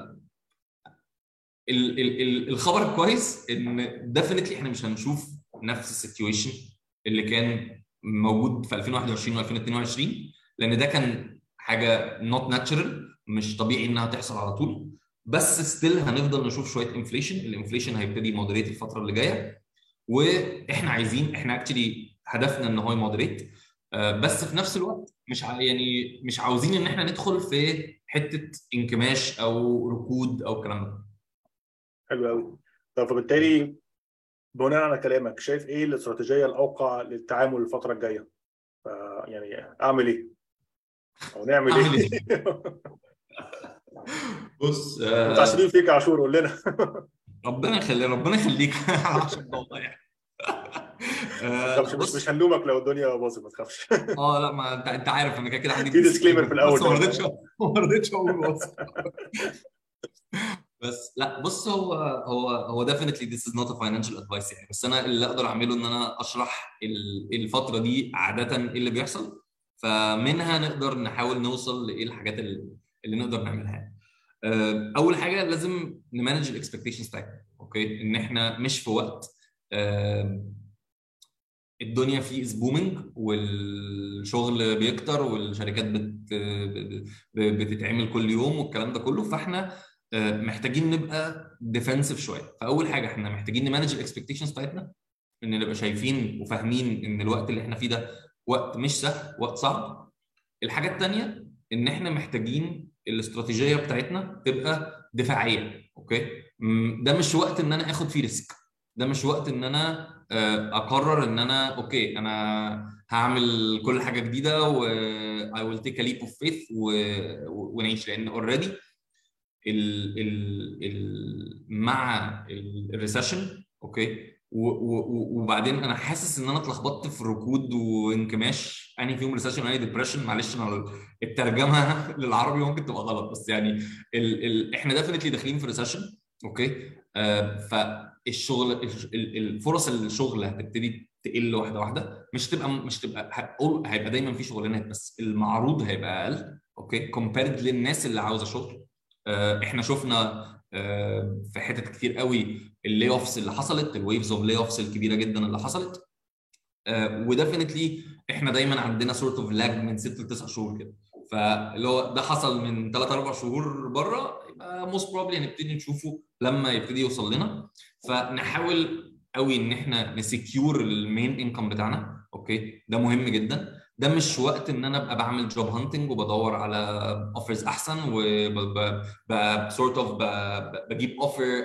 [SPEAKER 2] ال ال ال الخبر الكويس ان ديفينتلي احنا مش هنشوف نفس السيتويشن اللي كان موجود في ألفين وواحد وعشرين وألفين واثنين وعشرين، لان ده كان حاجه نوت ناتشرال، مش طبيعي انها تحصل على طول. بس ستيل هنفضل نشوف شويه انفليشن. الانفليشن هيبتدي مودريت الفتره اللي جايه، واحنا عايزين احنا اكشلي هدفنا ان هو يمودريت، بس في نفس الوقت مش ع... يعني مش عاوزين ان احنا ندخل في حته انكماش او ركود او الكلام ده.
[SPEAKER 1] حلو قوي. طب فبالتالي بناء على كلامك شايف ايه الاستراتيجيه الاوقع للتعامل الفتره الجايه؟ يعني اعمل ايه او نعمل
[SPEAKER 2] اعمل
[SPEAKER 1] ايه؟
[SPEAKER 2] ايه؟ بص
[SPEAKER 1] متعشمين فيك يا عاشور، قول لنا.
[SPEAKER 2] ربنا يخلي ربنا يخليك عشان والله يعني.
[SPEAKER 1] ما تخافش، مش مش هنلومك لو الدنيا باظت، ما تخافش.
[SPEAKER 2] اه لا، ما انت انت عارف انا كده كده عندي
[SPEAKER 1] في ديسكليمر في الاول
[SPEAKER 2] بس ما رضيتش
[SPEAKER 1] دايما.
[SPEAKER 2] ما رضيتش اقول بس. بس لا بص، هو هو هو definitely this is not a financial advice يعني، بس انا اللي اقدر اعمله ان انا اشرح الفتره دي عاده ايه اللي بيحصل، فمنها نقدر نحاول نوصل لايه الحاجات اللي, اللي نقدر نعملها. اول حاجه لازم نمانج الاكسبكتيشنز بتاعتنا. اوكي. ان احنا مش في وقت الدنيا فيه از بومينج والشغل بيكتر والشركات بت بتتعمل كل يوم والكلام ده كله، فاحنا محتاجين نبقى ديفنسيف شويه. فاول حاجه احنا محتاجين نمانج الاكسبكتيشنز بتاعتنا، ان نبقى شايفين وفاهمين ان الوقت اللي احنا فيه ده وقت مش سهل، وقت صعب. الحاجه الثانيه ان احنا محتاجين الاستراتيجيه بتاعتنا تبقى دفاعيه. اوكي. ده مش وقت ان انا اخد فيه ريسك، ده مش وقت ان انا اقرر ان انا اوكي انا هعمل كل حاجه جديده و I will take a leap of faith ونعيش، لان اوريدي ال ال ال مع الريسيشن اوكي. وبعدين انا حاسس ان انا اتلخبطت في ركود وانكماش، اني فيهم ريسيشن واني ديبريشن. معلش انا الترجمه للعربي ممكن تبقى غلط، بس يعني ال ال احنا ديفنتلي داخلين في ريسيشن اوكي. آه فالشغل الفرص الشغل هتبتدي تقل واحده واحده، مش تبقى مش تبقى هقول هيبقى دايما في شغلانات، بس المعروض هيبقى اقل اوكي كومبيرد للناس اللي عاوزه شغل. احنا شفنا في حتت كتير قوي اللي اوفس اللي حصلت، الويفز اوف لي اوفس الكبيره جدا اللي حصلت. وديفنتلي احنا دايما عندنا سورت اوف لاج من ست لتسع شهور كده، فاللي هو ده حصل من ثلاث اربع شهور بره، يبقى موست بروبلي هنبتدي نشوفه لما يبتدي يوصل لنا. فنحاول قوي ان احنا نسكيور المين انكم بتاعنا اوكي، ده مهم جدا. ده مش وقت ان انا ابقى بعمل جوب هانتنج وبدور على اوفرز احسن وبسورت اوف بجيب اوفر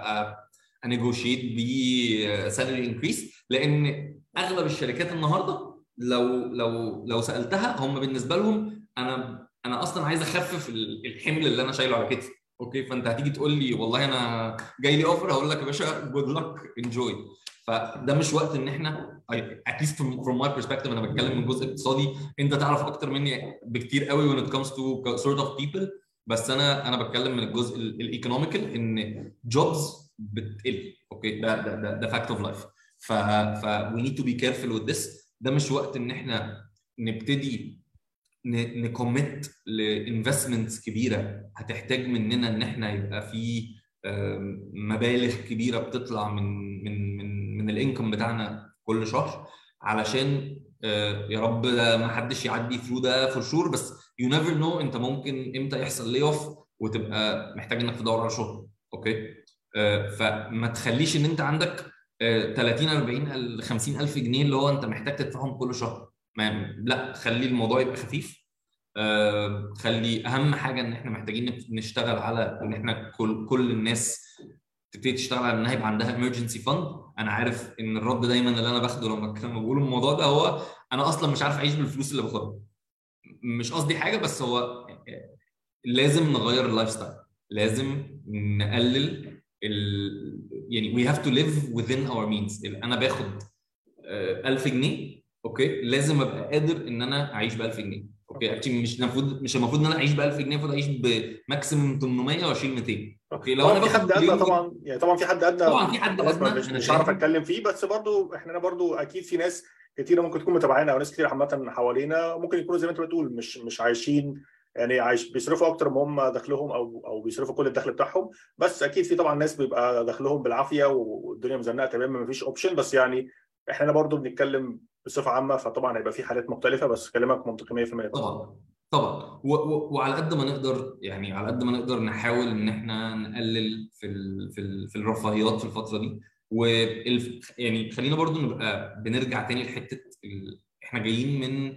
[SPEAKER 2] انيجوشيت بيه سالري انكريس، لان اغلب الشركات النهارده لو لو لو سالتها هم بالنسبه لهم انا انا اصلا عايز اخفف الحمل اللي انا شايله على كتفي اوكي. فانت هتيجي تقول لي والله انا جاي لي اوفر، هقول لك يا باشا جود لك انجوي. فده مش وقت ان احنا اتليست فروم ماي برسبكتيف، انا بتكلم من جزء اقتصادي، انت تعرف اكتر مني بكتير قوي when it comes to sort of people، بس انا انا بتكلم من الجزء الايكونوميكال ان جوبز بتقل اوكي. ده ده ده, ده فاكت اوف لايف. ف ف we need to be careful with this. ده مش وقت ان احنا نبتدي نكوميت لانفستمنتس كبيره هتحتاج مننا ان احنا يبقى في مبالغ كبيره بتطلع من من من من الانكم بتاعنا كل شهر، علشان يا رب ما حدش يعدي ثرو ده فور شور، بس يو نيفر نو انت ممكن امتى يحصل لي اوف وتبقى محتاج انك تدور على شغل اوكي. فما تخليش ان انت عندك ثلاثين اربعين خمسين الف جنيه اللي هو انت محتاج تدفعهم كل شهر. لا، خلي الموضوع يبقى خفيف. آه، خلي اهم حاجه ان احنا محتاجين نشتغل على ان احنا كل كل الناس تبتدي تشتغل على انها يبقى عندها emergency fund. انا عارف ان الرد دايما اللي انا باخده لما لما بقول الموضوع ده هو انا اصلا مش عارف اعيش بالفلوس اللي باخدها. مش قصدي حاجه، بس هو لازم نغير اللايف ستايل، لازم نقلل ال... يعني we have to live within our means. انا باخد ألف جنيه اوكي، لازم ابقى قادر ان انا اعيش ب ألف جنيه اوكي. اكشلي مش المفروض مش المفروض ان انا اعيش ب ألف جنيه، المفروض اعيش بماكسيموم ثمانمائة واشيل مئتين اوكي. لو
[SPEAKER 1] طبعا
[SPEAKER 2] انا
[SPEAKER 1] في
[SPEAKER 2] باخد
[SPEAKER 1] حد ادنى،
[SPEAKER 2] مليون
[SPEAKER 1] طبعا يعني طبعا في حد ادنى
[SPEAKER 2] طبعا في حد
[SPEAKER 1] خلاص
[SPEAKER 2] ادنى
[SPEAKER 1] مش
[SPEAKER 2] انا
[SPEAKER 1] مش هعرف
[SPEAKER 2] شايف.
[SPEAKER 1] اتكلم فيه، بس برضو احنا برضو اكيد في ناس كتيره ممكن تكون متابعانا او ناس كتير عامه حوالينا ممكن يكونوا زي ما انت بتقول مش مش عايشين، يعني عايش بيصرفوا اكتر ما هم دخلهم او او بيصرفوا كل الدخل بتاعهم. بس اكيد في طبعا ناس بيبقى دخلهم بالعافيه والدنيا مزنقه تماما مفيش اوبشن. بس يعني احنا برضو بنتكلم بصفه عامه، فطبعا هيبقى في حالات مختلفه، بس كلامك منطقي مية في المية طبعا.
[SPEAKER 2] طبعا طبعا و و وعلى قد ما نقدر، يعني على قد ما نقدر نحاول ان احنا نقلل في ال في ال في الرفاهيات في الفتره دي. والف يعني خلينا برضو نبقى بنرجع تاني لحته ال... احنا جايين من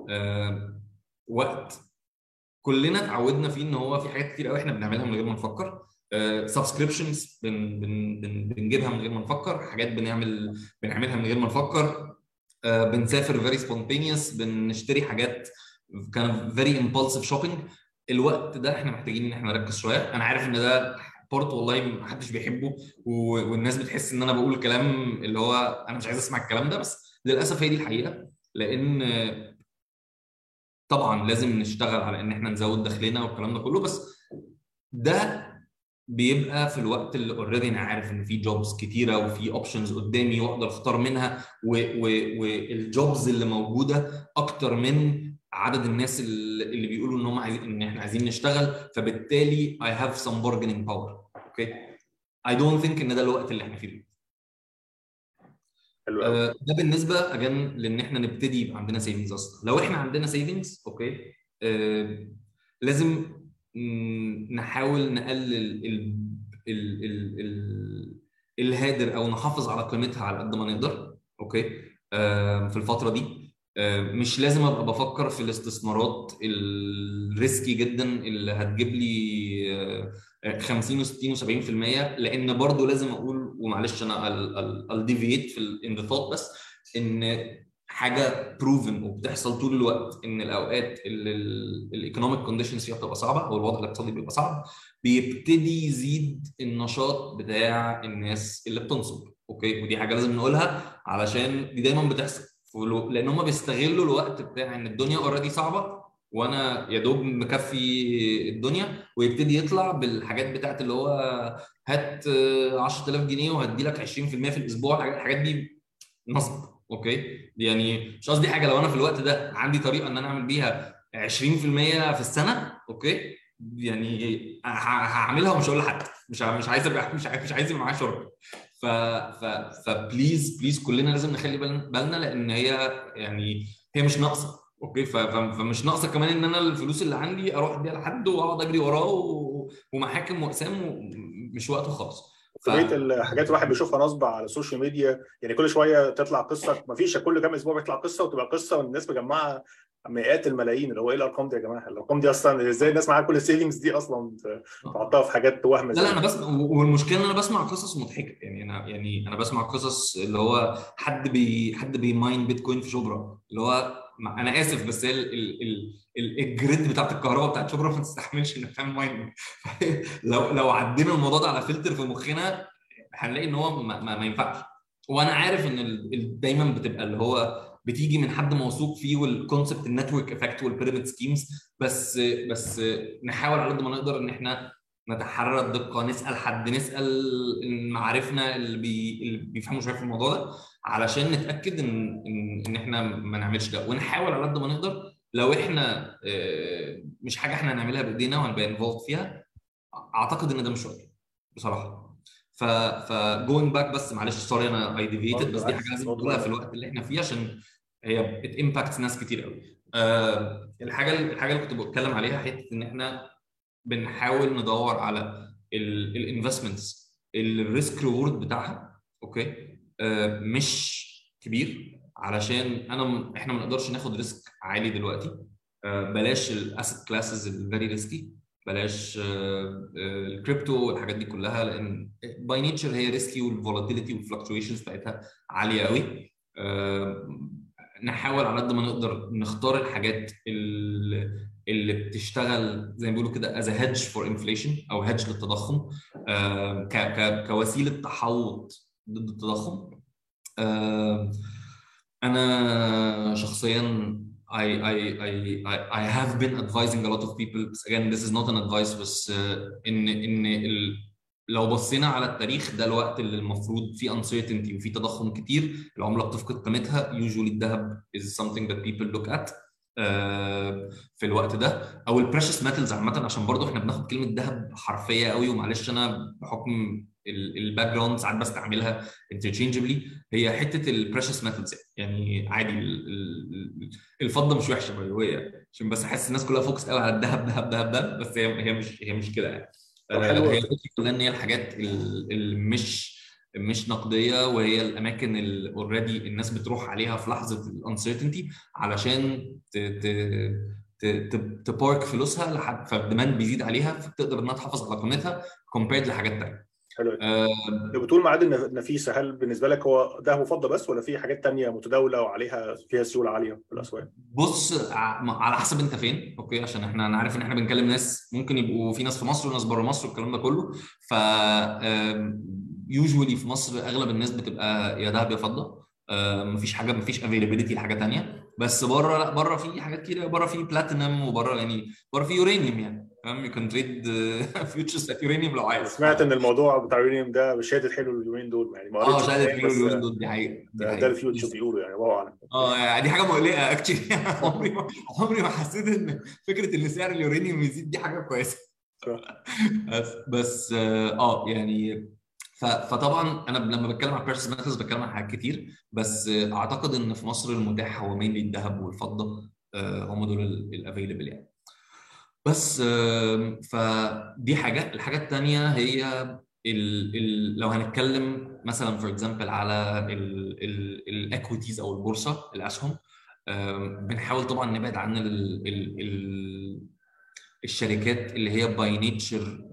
[SPEAKER 2] آه وقت كلنا اتعودنا فيه ان هو في حاجات كتير قوي احنا بنعملها من غير ما نفكر. سبسكريبشنز بن بن بن بنجيبها من غير ما نفكر، حاجات بنعمل بنعملها من غير ما نفكر. uh, بنسافر فيري سبونتينيوس، بنشتري حاجات كان فيري امبulsive شوبينج. الوقت ده احنا محتاجين ان احنا نركز شويه. انا عارف ان ده بارت والله ما حدش بيحبه، والناس بتحس ان انا بقول كلام اللي هو انا مش عايز اسمع الكلام ده، بس للاسف هي دي الحقيقه. لان طبعا لازم نشتغل على ان احنا نزود دخلنا والكلام ده كله، بس ده بيبقى في الوقت اللي اوريدي انا عارف ان في جوبز كتيره وفي اوبشنز قدامي واقدر اختار منها، والجوبز اللي موجوده اكتر من عدد الناس اللي بيقولوا ان هم عايزين ان احنا عايزين نشتغل، فبالتالي I have some bargaining power اوكي. I don't think ان ده الوقت اللي احنا فيه.
[SPEAKER 1] حلو قوي.
[SPEAKER 2] ده بالنسبه اجان لان احنا نبتدي يبقى عندنا سيفنجز. اصلا لو احنا عندنا سيفنجز اوكي، آه لازم نحاول نقلل ال ال ال ال الهادر او نحافظ على قيمتها على قد ما نقدر اوكي. آه في الفتره دي مش لازم ابقى بفكر في الاستثمارات الريسكي جدا اللي هتجيب لي خمسين و60 و70%، لان برضو لازم اقول، ومعلش انا الديفييت في الانضباط، بس ان حاجه بروفن وبتحصل طول الوقت، ان الاوقات اللي الايكونوميك كونديشنز فيها بتبقى صعبه او الوضع الاقتصادي بيبقى صعب، بيبتدي يزيد النشاط بتاع الناس اللي بتنصب. اوكي، ودي حاجه لازم نقولها علشان دي دايما بتحصل، لان هم بيستغلوا الوقت بتاع ان الدنيا اوريدي صعبه وانا يا دوب مكفي الدنيا، ويبتدي يطلع بالحاجات بتاعت اللي هو هات عشرة آلاف جنيه وهدي لك عشرين في المية في الاسبوع. الحاجات دي نصب. اوكي، دي يعني مش قصدي حاجه، لو انا في الوقت ده عندي طريقه ان انا اعمل بيها عشرين في المية في السنه، اوكي، يعني ه- هعملها ومش هقول لحد، مش ع- مش عايز ابقى مش عايز مش عايز يبقى معايا شركه. ف ف فبليز بليز كلنا لازم نخلي بالنا بالنا، لان هي يعني هي مش ناقصه. اوكي، ف- ف- فمش ناقصه كمان ان انا الفلوس اللي عندي اروح اديها لحد واقعد اجري وراه و- ومحاكم واقسام، ومش وقته خالص. ف
[SPEAKER 1] في بقيه الحاجات الواحد بيشوفها نصب على السوشيال ميديا، يعني كل شويه تطلع قصه، ما فيش كل كام اسبوع بيطلع قصه وتبقى قصه والناس مجمعه مئات الملايين، اللي هو ايه الارقام دي يا جماعه؟ الارقام دي اصلا ازاي الناس معاها كل السيفنجز دي اصلا تحطها في حاجات وهم
[SPEAKER 2] لا
[SPEAKER 1] زي
[SPEAKER 2] لا، انا
[SPEAKER 1] دي؟
[SPEAKER 2] بسمع، والمشكله ان انا بسمع قصص مضحكه. يعني انا يعني انا بسمع قصص اللي هو حد بي حد بيماين بيتكوين في شبرا، اللي هو ما- انا اسف بس هي ال- ال- ال- ال- الجريد بتاعت الكهرباء بتاعت شبرا ما تستحملش انك تعمل مايننج. لو لو عدينا الموضوع ده على فلتر في مخنا هنلاقي ان هو ما, ما, ما ينفعش. وانا عارف ان ال- ال- دايما بتبقى اللي هو بتيجي من حد موثوق فيه، والكونسبت النتورك افكت والبيراميد سكيمز، بس بس نحاول على قد ما نقدر ان احنا نتحرى الدقه، نسال حد، نسال معارفنا اللي, بي... اللي بيفهموا شويه في الموضوع ده، علشان نتاكد ان ان, إن احنا ما نعملش ده، ونحاول على قد ما نقدر لو احنا آه، مش حاجه احنا هنعملها بايدينا وهنبقى انفولد فيها. اعتقد ان ده مش وقته بصراحه. ف ف جوينج باك، بس معلش سوري انا اي
[SPEAKER 1] اه
[SPEAKER 2] ديفيتد، بس دي حاجه
[SPEAKER 1] بالعكس،
[SPEAKER 2] لازم
[SPEAKER 1] نقطه
[SPEAKER 2] نقولها في
[SPEAKER 1] مهمه.
[SPEAKER 2] الوقت اللي احنا فيه، عشان هي ات امباكتس ناس كتير قوي. أه الحاجه الحاجه اللي كنت بتكلم عليها حته ان احنا بنحاول ندور على الانفستمنتس الريسك ريورد بتاعها. اوكي، آه مش كبير، علشان انا احنا ما نقدرش ناخد ريسك عالي دلوقتي. آه بلاش الاسيت كلاسز الفيري ريسكي، بلاش آه آه الكريبتو والحاجات دي كلها، لان باي نيتشر هي ريسكي، والفولاتيليتي والفلكتويشنز بتاعتها عاليه قوي. آه نحاول على قد ما نقدر نختار الحاجات اللي اللي بتشتغل زي ما بيقولوا كده از هيدج فور انفليشن، او هيدج للتضخم، آه، ك ك كوسيله تحوط ضد التضخم. آه، انا شخصيا I I I I I have been advising a lot of people. Again, this is not an advice, بس آه، ان ان ال لو بصينا على التاريخ ده الوقت اللي المفروض فيه uncertainty وفيه تضخم كتير، العملة بتفقد قيمتها. Usually الذهب is something that people look at آه، في الوقت ده، او البريشس ميتالز عامة، عشان برضو احنا بناخد كلمة ذهب حرفية قوي، ومعلش انا بحكم الباك جراوند ساعات بستعملها interchangeably. هي حته البريشس ميتالز، يعني عادي ال- ال- الفضه مش وحشه باي ذا واي، عشان بس احس الناس كلها فوكس قوي على الذهب ذهب ذهب ده، بس هي هي مش هي مش كده يعني.
[SPEAKER 1] طب
[SPEAKER 2] آه، هي
[SPEAKER 1] حلو.
[SPEAKER 2] الفكره كلها ان هي الحاجات اللي مش مش نقديه، وهي الاماكن اللي اوريدي الناس بتروح عليها في لحظه الانسرتينتي علشان ت ت ت- ت- تبارك فلوسها لحد فالديماند بيزيد عليها، فتقدر انها تحافظ على قيمتها كومبيرد لحاجات تانيه.
[SPEAKER 1] حلو.
[SPEAKER 2] آه،
[SPEAKER 1] لو بتقول معادن نفيسه، هل بالنسبه لك هو ذهب وفضه بس، ولا في حاجات تانية متداوله وعليها فيها سيوله عاليه في الاسواق؟
[SPEAKER 2] بص، ع- على حسب انت فين. اوكي، عشان احنا انا عارف ان احنا بنكلم ناس ممكن يبقوا في ناس في مصر وناس بره مصر والكلام ده كله. ف يوجوالي في مصر اغلب الناس بتبقى يا دهب يا فضه. آم، مفيش حاجه، مفيش افيلابيلتي لحاجه تانية. بس بره لا، بره في حاجات كتير، بره في بلاتينم، وبره يعني بره في يورانيوم، يعني فاهم، يو كان تريد فيوتشرز بتاعت يورانيوم لو
[SPEAKER 1] انا
[SPEAKER 2] عايز. ف...
[SPEAKER 1] سمعت ان الموضوع بتاع اليورانيوم ده بشهاده حلو اليومين دول، يعني ما
[SPEAKER 2] اه،
[SPEAKER 1] قريتش
[SPEAKER 2] شهاده
[SPEAKER 1] الكلام
[SPEAKER 2] حلو
[SPEAKER 1] بس
[SPEAKER 2] اليومين دول، دي حقيقه دي
[SPEAKER 1] ده, ده
[SPEAKER 2] حقيقه.
[SPEAKER 1] الفيوتشر بيقولوا، يعني الله اعلم.
[SPEAKER 2] اه يعني دي حاجه مقلقه اكشلي. عمري ما عمري ما حسيت ان فكره ان سعر اليورانيوم يزيد دي حاجه كويسه. بس بس اه آه، يعني ف- فطبعا انا لما بتكلم عن بيرسز ميتالز بتكلم عن حاجات كتير، بس آه، اعتقد ان في مصر المتاح هو مين الذهب والفضه. آه، هم دول الافيلبل يعني. بس آم، فدي حاجه. الحاجه الثانيه هي ال ال لو هنتكلم مثلا فور اكزامبل على الاكويتيز او البورصه، الاسهم. بنحاول طبعا نبعد عن ال ال ال الشركات اللي هي باي نيتشر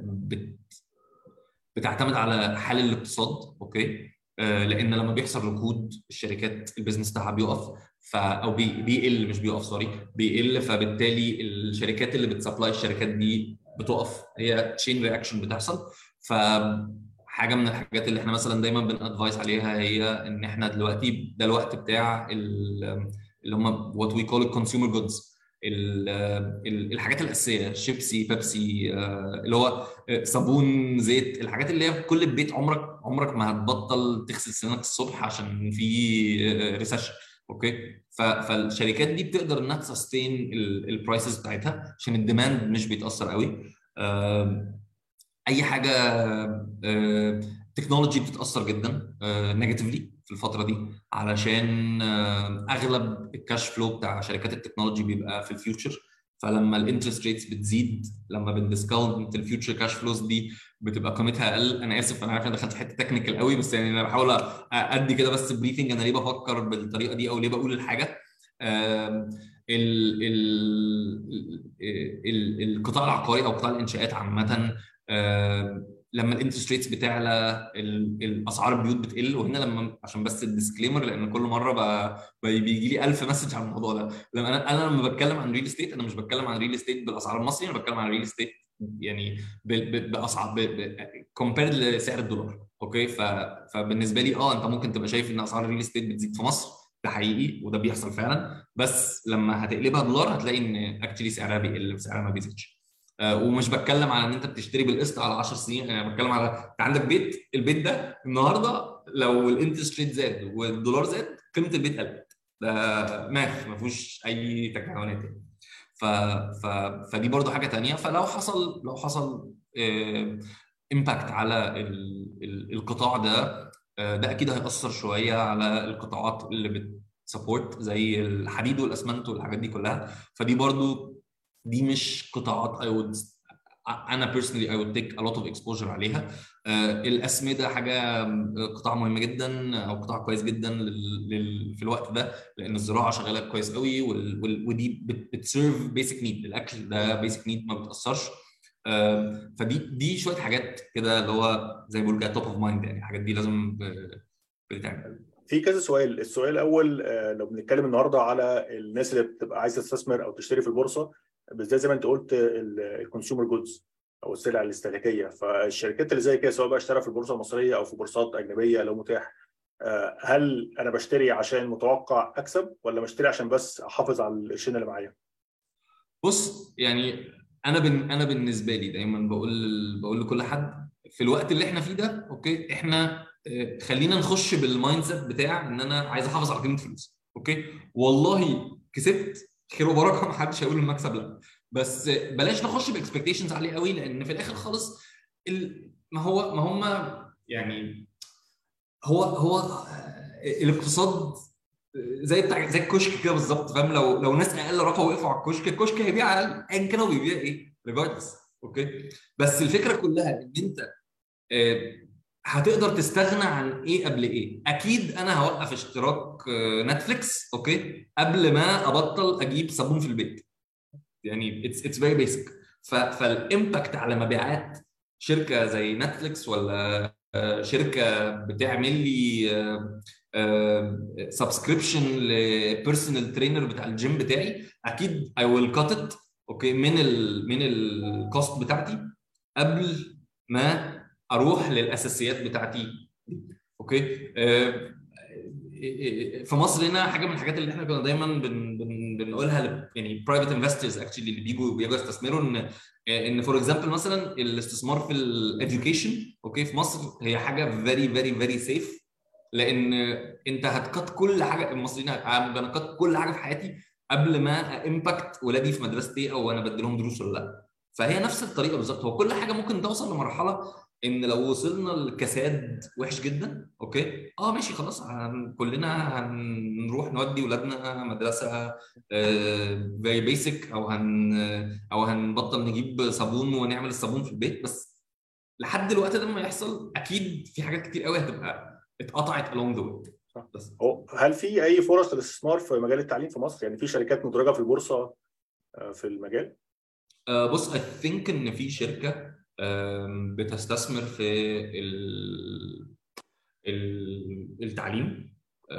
[SPEAKER 2] بتعتمد على حال الاقتصاد، اوكي. آه لان لما بيحصل ركود الشركات البيزنس بتاعها بيقف، ف او بي بيقل، مش بيقف، سوري، بيقل. فبالتالي الشركات اللي بتسبلاي الشركات دي بتقف، هي تشين رياكشن بتحصل. ف حاجه من الحاجات اللي احنا مثلا دايما بنادفايس عليها هي ان احنا دلوقتي ده الوقت بتاع اللي هم وات وي كول الكونسيومر جودز، الحاجات الاساسيه، شيبسي، بيبسي، اللي هو صابون، زيت، الحاجات اللي هي في كل بيت. عمرك عمرك ما هتبطل تغسل سنانك الصبح عشان في ريسيشن، اوكي. فالشركات دي بتقدر انها تسستين البرايسز بتاعتها عشان الديماند مش بيتاثر قوي. اي حاجه تكنولوجي بتتاثر جدا نيجاتيفلي في الفتره دي، علشان اغلب الكاش فلو بتاع شركات التكنولوجي بيبقى في الفيوتشر. فلما الانترست ريتس بتزيد، لما بنديسكاونت الفيوتشر كاش فلوز دي بتبقى قيمتها اقل. انا اسف، انا عارف انا دخلت في حته تكنيكال قوي، بس يعني انا بحاول ادي كده بس بريفنج انا ليه بفكر بالطريقه دي او ليه بقول الحاجه. ال ال القطاع العقاري او قطاع الانشاءات عامه، لما الانترست ريتس بتعلى الاسعار البيوت بتقل. وهنا لما، عشان بس الديسكليمر، لان كل مره بيجي لي ألف مسج على الموضوع ده. لما انا انا لما بتكلم عن ريل استيت، انا مش بتكلم عن ريل استيت بالاسعار المصري، انا بتكلم عن ريل استيت يعني باسعار كومبيرد لسعر الدولار، اوكي. فبالنسبه لي اه انت ممكن تبقى شايف ان اسعار الريل استيت بتزيد في مصر، ده حقيقي وده بيحصل فعلا، بس لما هتقلبها دولار هتلاقي ان اكشلي سعرها بيقل وسعرها ما بيزيدش. ومش بتكلم على ان انت بتشتري بالقسط على عشر سنين، انا بتكلم على انت عندك بيت، البيت ده النهارده لو الانترست ريت زاد والدولار زاد قيمه البيت قلت. ده ماث، ما فيهوش اي تكهنات يعني. ف... ف... فدي برضو حاجه ثانيه. فلو حصل لو حصل امباكت على ال... ال... القطاع ده، ده اكيد هيأثر شويه على القطاعات اللي بتسبورت زي الحديد والاسمنت والحاجات دي كلها. فدي برضو دي مش قطاعات I would انا personally I would take a lot of exposure عليها. آه الاسمده حاجه، قطاع مهم جدا او قطاع كويس جدا لل... لل... في الوقت ده، لان الزراعه شغاله كويس قوي، وال... وال... ودي بتسيرف بيسك نيد، الاكل ده بيسك نيد ما بتاثرش. آه فدي دي شويه حاجات كده اللي هو زي ما بيقولوا كده توب اوف مايند، يعني الحاجات دي لازم بتتعمل.
[SPEAKER 1] في كذا سؤال. السؤال الاول، لو بنتكلم النهارده على الناس اللي بتبقى عايزه تستثمر او تشتري في البورصه، بالذات زي ما انت قلت الكونسيومر جودز او السلع الاستهلاكيه، فالشركات اللي زي كده سواء بقى اشترى في البورصه المصريه او في بورصات اجنبيه لو متاح، هل انا بشتري عشان متوقع اكسب ولا بشتري عشان بس احافظ على القرشين اللي معايا؟
[SPEAKER 2] بص يعني انا بن انا بالنسبه لي دايما بقول بقول لكل حد في الوقت اللي احنا فيه ده، اوكي، احنا خلينا نخش بالمايند سيت بتاع ان انا عايز احافظ على قيمه فلوسي، اوكي. والله كسبت خير وبركه، ما حدش هيقول المكسب لا، بس بلاش نخش باكسبكتيشنز عاليه قوي، لان في الاخر خالص ال... ما هو ما هم يعني هو هو الاقتصاد زي بتاع زي الكشك كده بالظبط، فاهم؟ لو لو ناس اقل راحوا وقفوا على الكشك، الكشك هيبيع اقل ايا كان هو بيبيع ايه ريجاردلس، اوكي. بس الفكره كلها ان انت هتقدر تستغنى عن ايه قبل ايه. اكيد انا هوقف اشتراك نتفليكس، اوكي، قبل ما ابطل اجيب صابون في البيت. يعني اتس اتس فيري بيسك. فالامباكت على مبيعات شركه زي نتفليكس ولا شركه بتعمل لي سبسكريبشن لبيرسونال ترينر بتاع الجيم بتاعي، اكيد اي ويل كات ات، اوكي، من ال من الكوست بتاعتي قبل ما اروح للاساسيات بتاعتي، اوكي. في مصر هنا حاجه من الحاجات اللي احنا كنا دايما بن بن بنقولها يعني برايفت انفسترز اكشلي اللي بيجوا بيجوا يستثمروا، ان ان فور اكزامبل مثلا الاستثمار في الاديوكيشن، اوكي، في مصر هي حاجه فيري فيري فيري سيف، لان انت هتقط كل حاجه. المصريين انا هتقط كل حاجه في حياتي قبل ما امباكت ولادي في مدرستي او انا بديلهم دروس ولا لا. فهي نفس الطريقه بالظبط. هو كل حاجه ممكن توصل لمرحله ان لو وصلنا لكساد وحش جدا، اوكي، اه ماشي خلاص، هن كلنا هنروح نودي ولادنا مدرسه فيري بيسك، او هن او هنبطل نجيب صابون ونعمل الصابون في البيت. بس لحد الوقت ده ما يحصل اكيد في حاجات كتير قوي هتبقى اتقطعت along the way. بس
[SPEAKER 1] هل في اي فرص للاستثمار في مجال التعليم في مصر؟ يعني في شركات مدرجه في البورصه في المجال؟
[SPEAKER 2] آه بص I think ان في شركه بتستثمر في التعليم.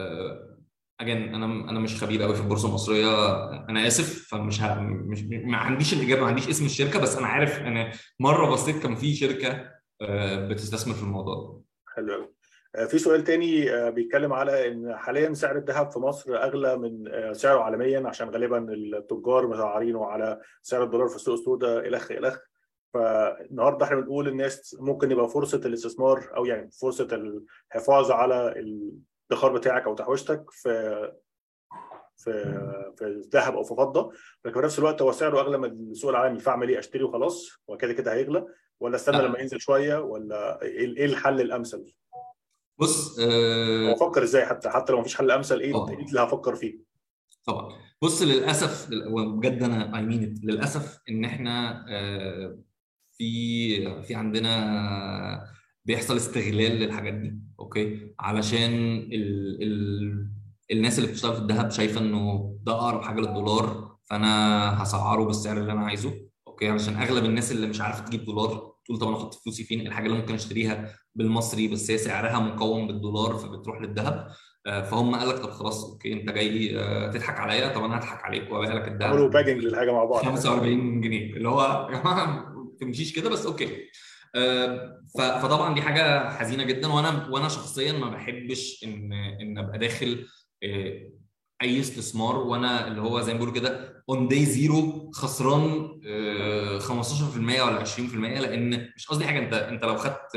[SPEAKER 2] اجين انا انا مش خبير قوي في البورصه المصريه، انا اسف، فمش ه... مش ما عنديش الاجابه، ما عنديش اسم الشركه، بس انا عارف انا مره بصيت كان في شركه بتستثمر في الموضوع ده.
[SPEAKER 1] حلو قوي. في سؤال تاني بيتكلم على ان حاليا سعر الذهب في مصر اغلى من سعره عالميا، عشان غالبا التجار مسعرينه على سعر الدولار في السوق السوداء الخ الخ. فالنهارده احنا بنقول الناس ممكن يبقى فرصه الاستثمار، او يعني فرصه الحفاظ على الادخار بتاعك او تحويشتك في في في الذهب او في فضه، لكن في نفس الوقت هو سعره اغلى من السوق العالمي، فاعمل ايه؟ اشتري وخلاص وكده كده هيغلى، ولا استنى لما ينزل شويه، ولا ايه الحل الامثل؟
[SPEAKER 2] بص
[SPEAKER 1] هو
[SPEAKER 2] أه...
[SPEAKER 1] افكر ازاي حتى حتى لو مفيش حل امثل، ايه
[SPEAKER 2] طبعا
[SPEAKER 1] اللي هفكر فيه؟
[SPEAKER 2] طبعا بص للاسف بجد انا اي مين للاسف ان احنا أه... في في عندنا بيحصل استغلال للحاجات دي، اوكي، علشان ال ال الناس اللي بتشتغل في الذهب شايفه انه ده اقرب حاجه للدولار، فانا هسعره بالسعر اللي انا عايزه، اوكي، علشان اغلب الناس اللي مش عارفه تجيب دولار تقول طب انا احط فلوسي فين؟ الحاجه اللي ممكن اشتريها بالمصري بس هي سعرها مقوم بالدولار فبتروح للذهب. فهم قال لك طب خلاص اوكي انت جاي تضحك عليا، طب انا هضحك عليك وابيع لك
[SPEAKER 1] عملوا
[SPEAKER 2] الذهب
[SPEAKER 1] باجنج للحاجه مع بعض.
[SPEAKER 2] خمسة وأربعين جنيه، اللي هو يا جماعه ما تمشيش كده، بس اوكي. فطبعا دي حاجه حزينه جدا، وانا وانا شخصيا ما بحبش ان ان ابقى داخل اي استثمار وانا اللي هو زي ما بيقولوا كده اون داي زيرو خسران خمستاشر في المية ولا عشرين في المية، لان مش قصدي حاجه، انت انت لو خدت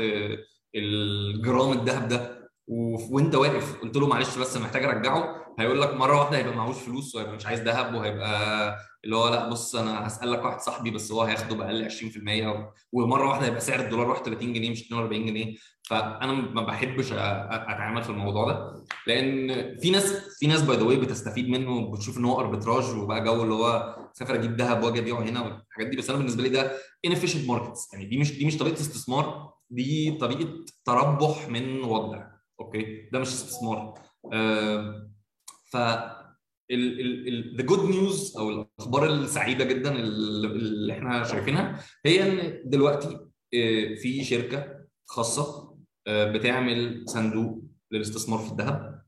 [SPEAKER 2] الجرام الذهب ده وانت واقف قلت له معلش بس محتاج ارجعه، هيقول لك مره واحده هيبقى معهوش فلوس وهيبقى مش عايز ذهب، وهيبقى اللي هو لا بص انا هسالك واحد صاحبي بس هو هياخده باقل عشرين في المية، ومره واحده هيبقى سعر الدولار واحد وثلاثين جنيه مش اتنين وأربعين جنيه. فانا ما بحبش اتعامل في الموضوع ده، لان في ناس في ناس باي ذا واي بتستفيد منه، بتشوف ان هو اربتراج وبقى جو اللي هو سافر اجيب ذهب واجي ابيعه هنا والحاجات دي، بس انا بالنسبه لي ده inefficient markets، يعني دي مش دي مش طريقه استثمار، دي طريقه تربح من وضع، اوكي، ده مش استثمار. آه ف ذا جود نيوز او الاخبار السعيده جدا اللي احنا شايفينها هي ان دلوقتي في شركه خاصه بتعمل صندوق للاستثمار في الذهب.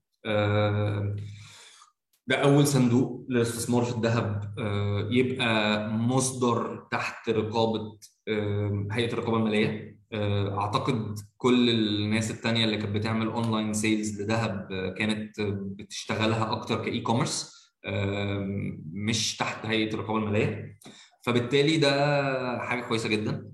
[SPEAKER 2] ده اول صندوق للاستثمار في الذهب يبقى مصدر تحت رقابه هيئه الرقابه الماليه. اعتقد كل الناس التانية اللي كانت بتعمل اونلاين سيلز لذهب كانت بتشتغلها اكتر كاي كوميرس، مش تحت هيئه الرقابه الماليه، فبالتالي ده حاجه كويسه جدا.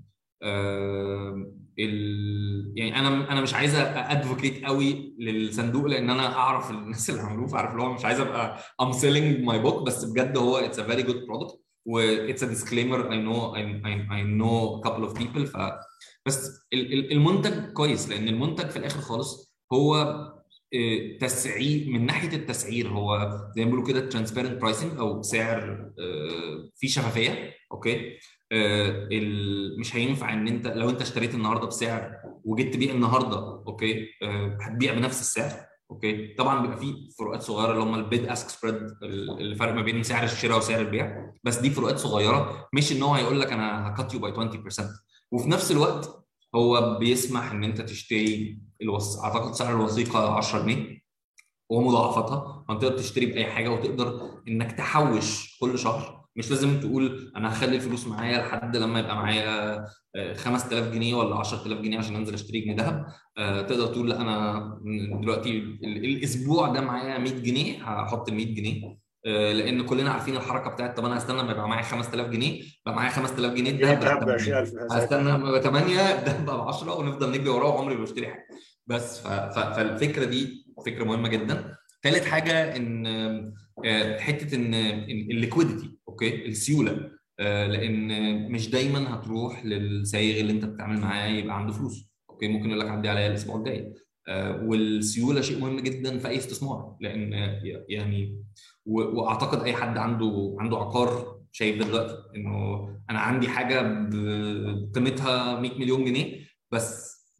[SPEAKER 2] ال... يعني انا انا مش عايز ادفوكيت قوي للصندوق لان انا اعرف الناس اللي عملوه، فعارف اللي هو مش عايز ابقى I'm selling my book، بس بجد هو it's a very good product و it's a disclaimer I know I, I, I know a couple of people. ف بس المنتج كويس، لان المنتج في الاخر خالص هو تسعير، من ناحيه التسعير هو زي ما بيقولوا كده ترانسبيرنت برايسنج او سعر فيه شفافيه، اوكي. مش هينفع ان انت لو انت اشتريت النهارده بسعر وجيت تبيع النهارده، اوكي، هتبيع بنفس السعر، اوكي. طبعا بيبقى فيه فروقات صغيره اللي هم البيد اسك سبريد، الفرق ما بين سعر الشراء وسعر البيع، بس دي فروقات صغيره، مش ان هو هيقول لك انا هكت يو باي عشرين بالمية. وفي نفس الوقت هو بيسمح ان انت تشتري الوص... اعتقد سعر الوثيقه عشرة جنيه ومضاعفتها، فانت تشتري باي حاجه وتقدر انك تحوش كل شهر، مش لازم تقول انا هخلي الفلوس معايا لحد لما يبقى معايا خمسة آلاف جنيه ولا عشرة آلاف جنيه عشان انزل اشتري جنيه ذهب. تقدر تقول لا انا دلوقتي الاسبوع ده معايا مية جنيه هحط ال مية جنيه، لان كلنا عارفين الحركه بتاعت طب انا هستنى لما يبقى معايا خمسة آلاف جنيه، يبقى معايا خمسة آلاف جنيه الذهب ب
[SPEAKER 1] عشرين ألف،
[SPEAKER 2] هستنى لما يبقى ثمانية الذهب ب عشرة ونفضل نجري وراه وعمري ما بشتري حاجه. بس فالفكره دي فكره مهمه جدا. ثالث حاجه ان حته ان الليكويديتي، اوكي، السيوله، لان مش دايما هتروح للسايغ اللي انت بتتعامل معاه يبقى عنده فلوس، اوكي، ممكن يقول لك عدي عليا الاسبوع الجاي. والسيوله شيء مهم جدا في اي استثمار، لان يعني واعتقد اي حد عنده عنده عقار شايف ده دلوقتي انه انا عندي حاجه بقيمتها مية مليون جنيه بس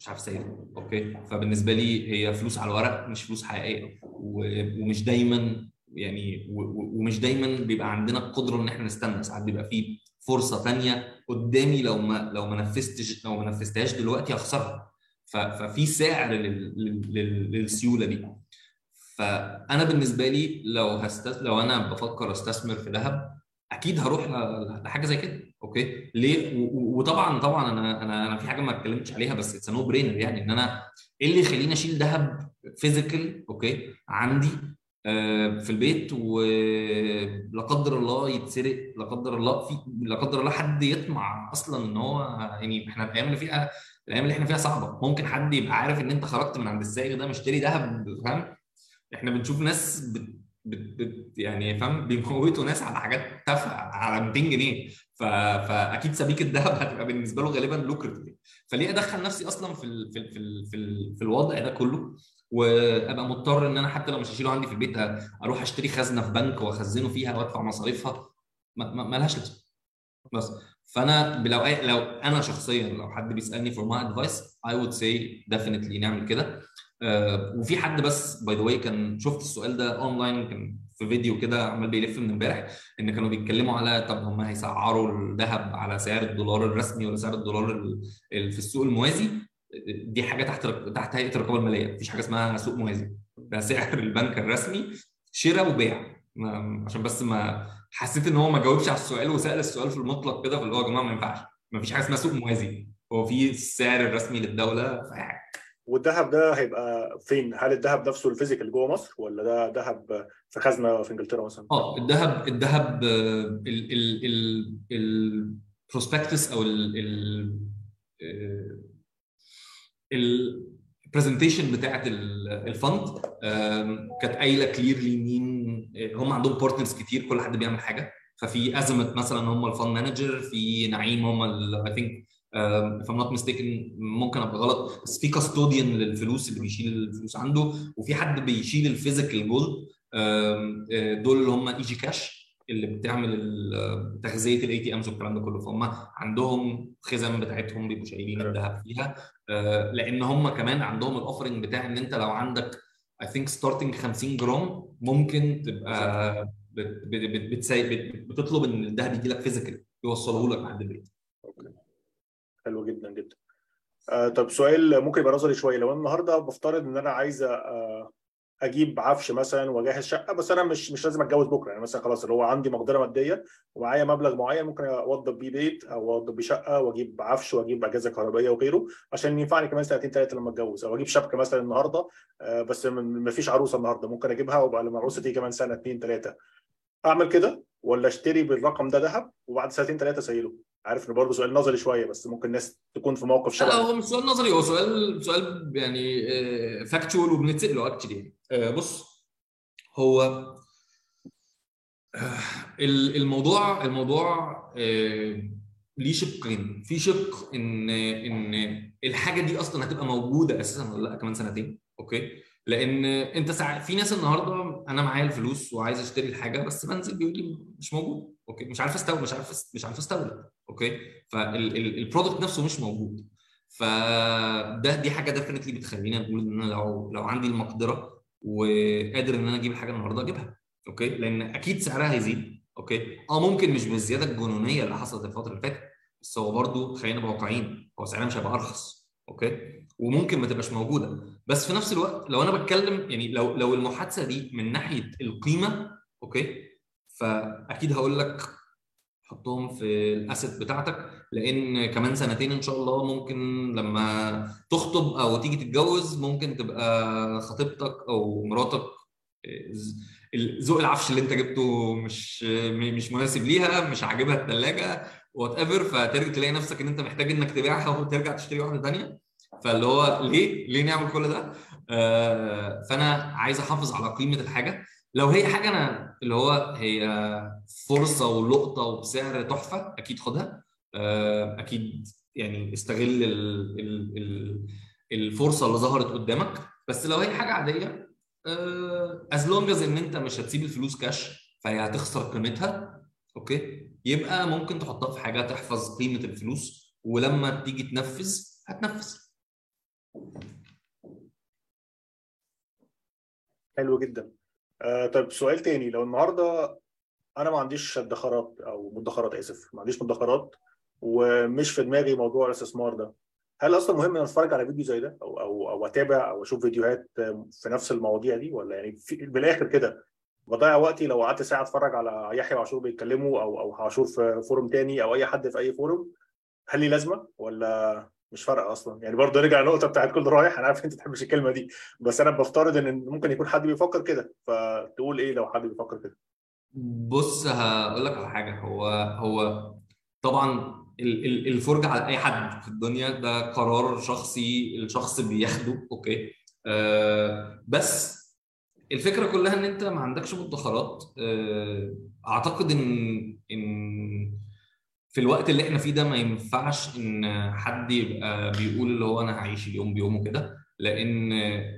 [SPEAKER 2] مش عارف اسيله. اوكي، فبالنسبه لي هي فلوس على الورق مش فلوس حقيقيه، و- ومش دايما يعني و- و- ومش دايما بيبقى عندنا القدره ان احنا نستنى. ساعات بيبقى في فرصه تانية قدامي، لو ما لو ما نفذتش لو ما نفذتهاش دلوقتي هخسرها. ف- ففي سعر لل- لل- لل- للسيوله دي. فانا بالنسبه لي لو هستس... لو انا بفكر استثمر في ذهب، اكيد هروح ل- لحاجه زي كده. اوكي ليه؟ و- و- وطبعا طبعا انا انا انا في حاجه ما اتكلمتش عليها بس اتس نو برينر، يعني ان انا ايه اللي يخليني اشيل ذهب فيزيكال اوكي عندي آه، في البيت، ولا قدر الله يتسرق، لا قدر الله في لا قدر الله حد يطمع اصلا ان هو، يعني احنا الايام اللي فيها الايام اللي احنا فيها صعبه، ممكن حد يبقى عارف ان انت خرجت من عند السائق ده مشتري ذهب، فاهم؟ احنا بنشوف ناس بت بت بت يعني فاهم بيموتوا ناس على حاجات تافهه على مئتين جنيه. ف... فاكيد سبيكه الذهب هتبقى بالنسبه له غالبا لوكريتيف. فليه ادخل نفسي اصلا في ال... في ال... في ال... في, ال... في الوضع ده كله، وابقى مضطر ان انا حتى لو مش هشيله عندي في البيت اروح اشتري خزنه في بنك واخزنه فيها وادفع مصاريفها؟ ما, ما... ما لهاش لازمه. بس فانا لو أي... لو انا شخصيا لو حد بيسالني for my advice I would say definitely نعمل كده. آه، وفي حد بس باي ذا واي كان شفت السؤال ده اونلاين، كان في فيديو كده عمال بيلف من امبارح، ان كانوا بيتكلموا على طب هم هيسعروا الذهب على سعر الدولار الرسمي ولا سعر الدولار ال- ال- في السوق الموازي. دي حاجه تحت تحت هيئه الرقابه الماليه، مفيش حاجه اسمها سوق موازي، ده سعر البنك الرسمي شراء وبيع. ما- عشان بس ما حسيت ان هو ما جاوبش على السؤال وسال السؤال في المطلق كده، فاللي هو يا جماعه ما ينفعش، ما فيش حاجه اسمها سوق موازي، هو في السعر الرسمي للدوله.
[SPEAKER 1] والذهب ده هيبقى فين؟ هل الذهب نفسه الفيزيكال جوه مصر، ولا ده ذهب في خزنه في انجلترا مثلا؟
[SPEAKER 2] اه الذهب الذهب آه، ال ال ال البروسبكتس او ال ال البرزنتيشن بتاعت ال- الفند آم، كانت قايله كليرلي مين آه، هم عندهم بارتنرز كتير، كل حد بيعمل حاجه. ففي ازمه مثلا هم الفند مانجر، في نعيم هم اي ثينك if I'm not mistaken ممكن ابقى غلط، بس في كاستوديان للفلوس اللي بيشيل الفلوس عنده، وفي حد بيشيل الفيزيكال جولد. دول اللي هم ايجي كاش اللي بتعمل ال- تغذيه الاي تي امز والكلام ده كله. فهم عندهم خزن بتاعتهم بيبقوا شايلين الذهب فيها. آه، لان هم كمان عندهم الاوفرنج بتاع ان انت لو عندك اي ثينك ستارتنج خمسين جرام ممكن تبقى بت- بت- بت- بتسي- بت- بتطلب ان الذهب يجي لك فيزيكال يوصله لك لحد البيت.
[SPEAKER 1] أوكي. حلو جدا جدا. آه طب سؤال ممكن يبقى نظري شويه. لو انا النهارده بفترض ان انا عايز آه اجيب عفش مثلا واجهز شقه، بس انا مش مش لازم اتجوز بكره، يعني مثلا خلاص اللي هو عندي مقدره ماديه ومعايا مبلغ معين ممكن اوضب بيه بيت او اوضب بيه شقه واجيب عفش واجيب اجهزه كهربائيه وغيره عشان ينفعني كمان سنتين ثلاثه لما اتجوز، او اجيب شبكه مثلا النهارده آه بس ما فيش عروسه النهارده ممكن اجيبها وابقى لما العروسه تيجي كمان سنه اثنين ثلاثه. اعمل كده ولا اشتري بالرقم ده ذهب وبعد سنتين ثلاثه سيله؟ عارف ان برضه سؤال نظري شويه بس ممكن الناس تكون في موقف
[SPEAKER 2] لا
[SPEAKER 1] شبهك.
[SPEAKER 2] هو مش سؤال نظري، هو سؤال سؤال يعني فاكتشوال وبنتسال له اكشلي. بص هو آه، ال- الموضوع الموضوع آه، ليه شقين. في شق ان ان الحاجه دي اصلا هتبقى موجوده اساسا ولا لا كمان سنتين. اوكي، لان انت ساعات في ناس النهارده انا معايا الفلوس وعايز اشتري الحاجه بس بنزل بيقول لي مش موجود. اوكي، مش عارف استورد مش عارف مش عارف استورد. اوكي، فالبرودكت نفسه مش موجود. فده دي حاجه ديفنتلي بتخلينا نقول ان انا لو لو عندي المقدره وقادر ان انا اجيب الحاجه النهارده اجيبها. اوكي، لان اكيد سعرها هيزيد. اوكي، اه ممكن مش بالزياده الجنونيه اللي حصلت الفتره اللي فاتت، بس هو برضو خلينا نبقى واقعيين، هو سعرها مش هيبقى ارخص. اوكي، وممكن ما تبقاش موجوده. بس في نفس الوقت لو انا بتكلم يعني لو لو المحادثه دي من ناحيه القيمه، اوكي، فاكيد هقول لك حطهم في الاسيت بتاعتك، لان كمان سنتين ان شاء الله ممكن لما تخطب او تيجي تتجوز ممكن تبقى خطيبتك او مراتك ذوق العفش اللي انت جبته مش مش مناسب ليها، مش عاجبها الثلاجه وات ايفر، فترجع تلاقي نفسك ان انت محتاج انك تبيعها وترجع تشتري واحده ثانيه. فاللي هو ليه ليه نعمل كل ده؟ آه فانا عايز احافظ على قيمه الحاجه. لو هي حاجه انا اللي هو هي فرصه ولقطه وبسعر تحفه اكيد خدها. آه اكيد يعني استغل ال ال ال الفرصه اللي ظهرت قدامك. بس لو هي حاجه عاديه از لونج از ان انت مش هتسيب الفلوس كاش فهي هتخسر قيمتها. اوكي، يبقى ممكن تحطها في حاجه تحفظ قيمه الفلوس ولما تيجي تنفذ هتنفذ.
[SPEAKER 1] حلو جدا. آه طيب سؤال تاني، لو النهارده انا ما عنديش ادخارات او مدخرات، اسف ما عنديش مدخرات ومش في دماغي موضوع الاستثمار ده، هل اصلا مهم ان اتفرج على فيديو زي ده او او او اتابع او اشوف فيديوهات في نفس المواضيع دي، ولا يعني في بالاخر كده بضيع وقتي لو قعدت ساعه اتفرج على يحيى وعاشور بيتكلموا او او عاشور في فورم تاني او اي حد في اي فورم، هل لي لازمه ولا مش فارقه اصلا؟ يعني برضه نرجع للنقطه بتاعت كل رايح، انا عارف انت ما تحبش الكلمه دي، بس انا بفترض ان ممكن يكون حد بيفكر كده، فتقول ايه لو حد بيفكر كده؟
[SPEAKER 2] بص هقول لك على حاجه. هو هو طبعا ال- ال- الفرجه على اي حد في الدنيا ده قرار شخصي الشخص بياخده، اوكي. آه بس الفكره كلها ان انت ما عندكش مدخرات. آه اعتقد ان ان في الوقت اللي احنا فيه ده ما ينفعش ان حد يبقى بيقول اللي هو انا هعيش اليوم بيومه كده، لان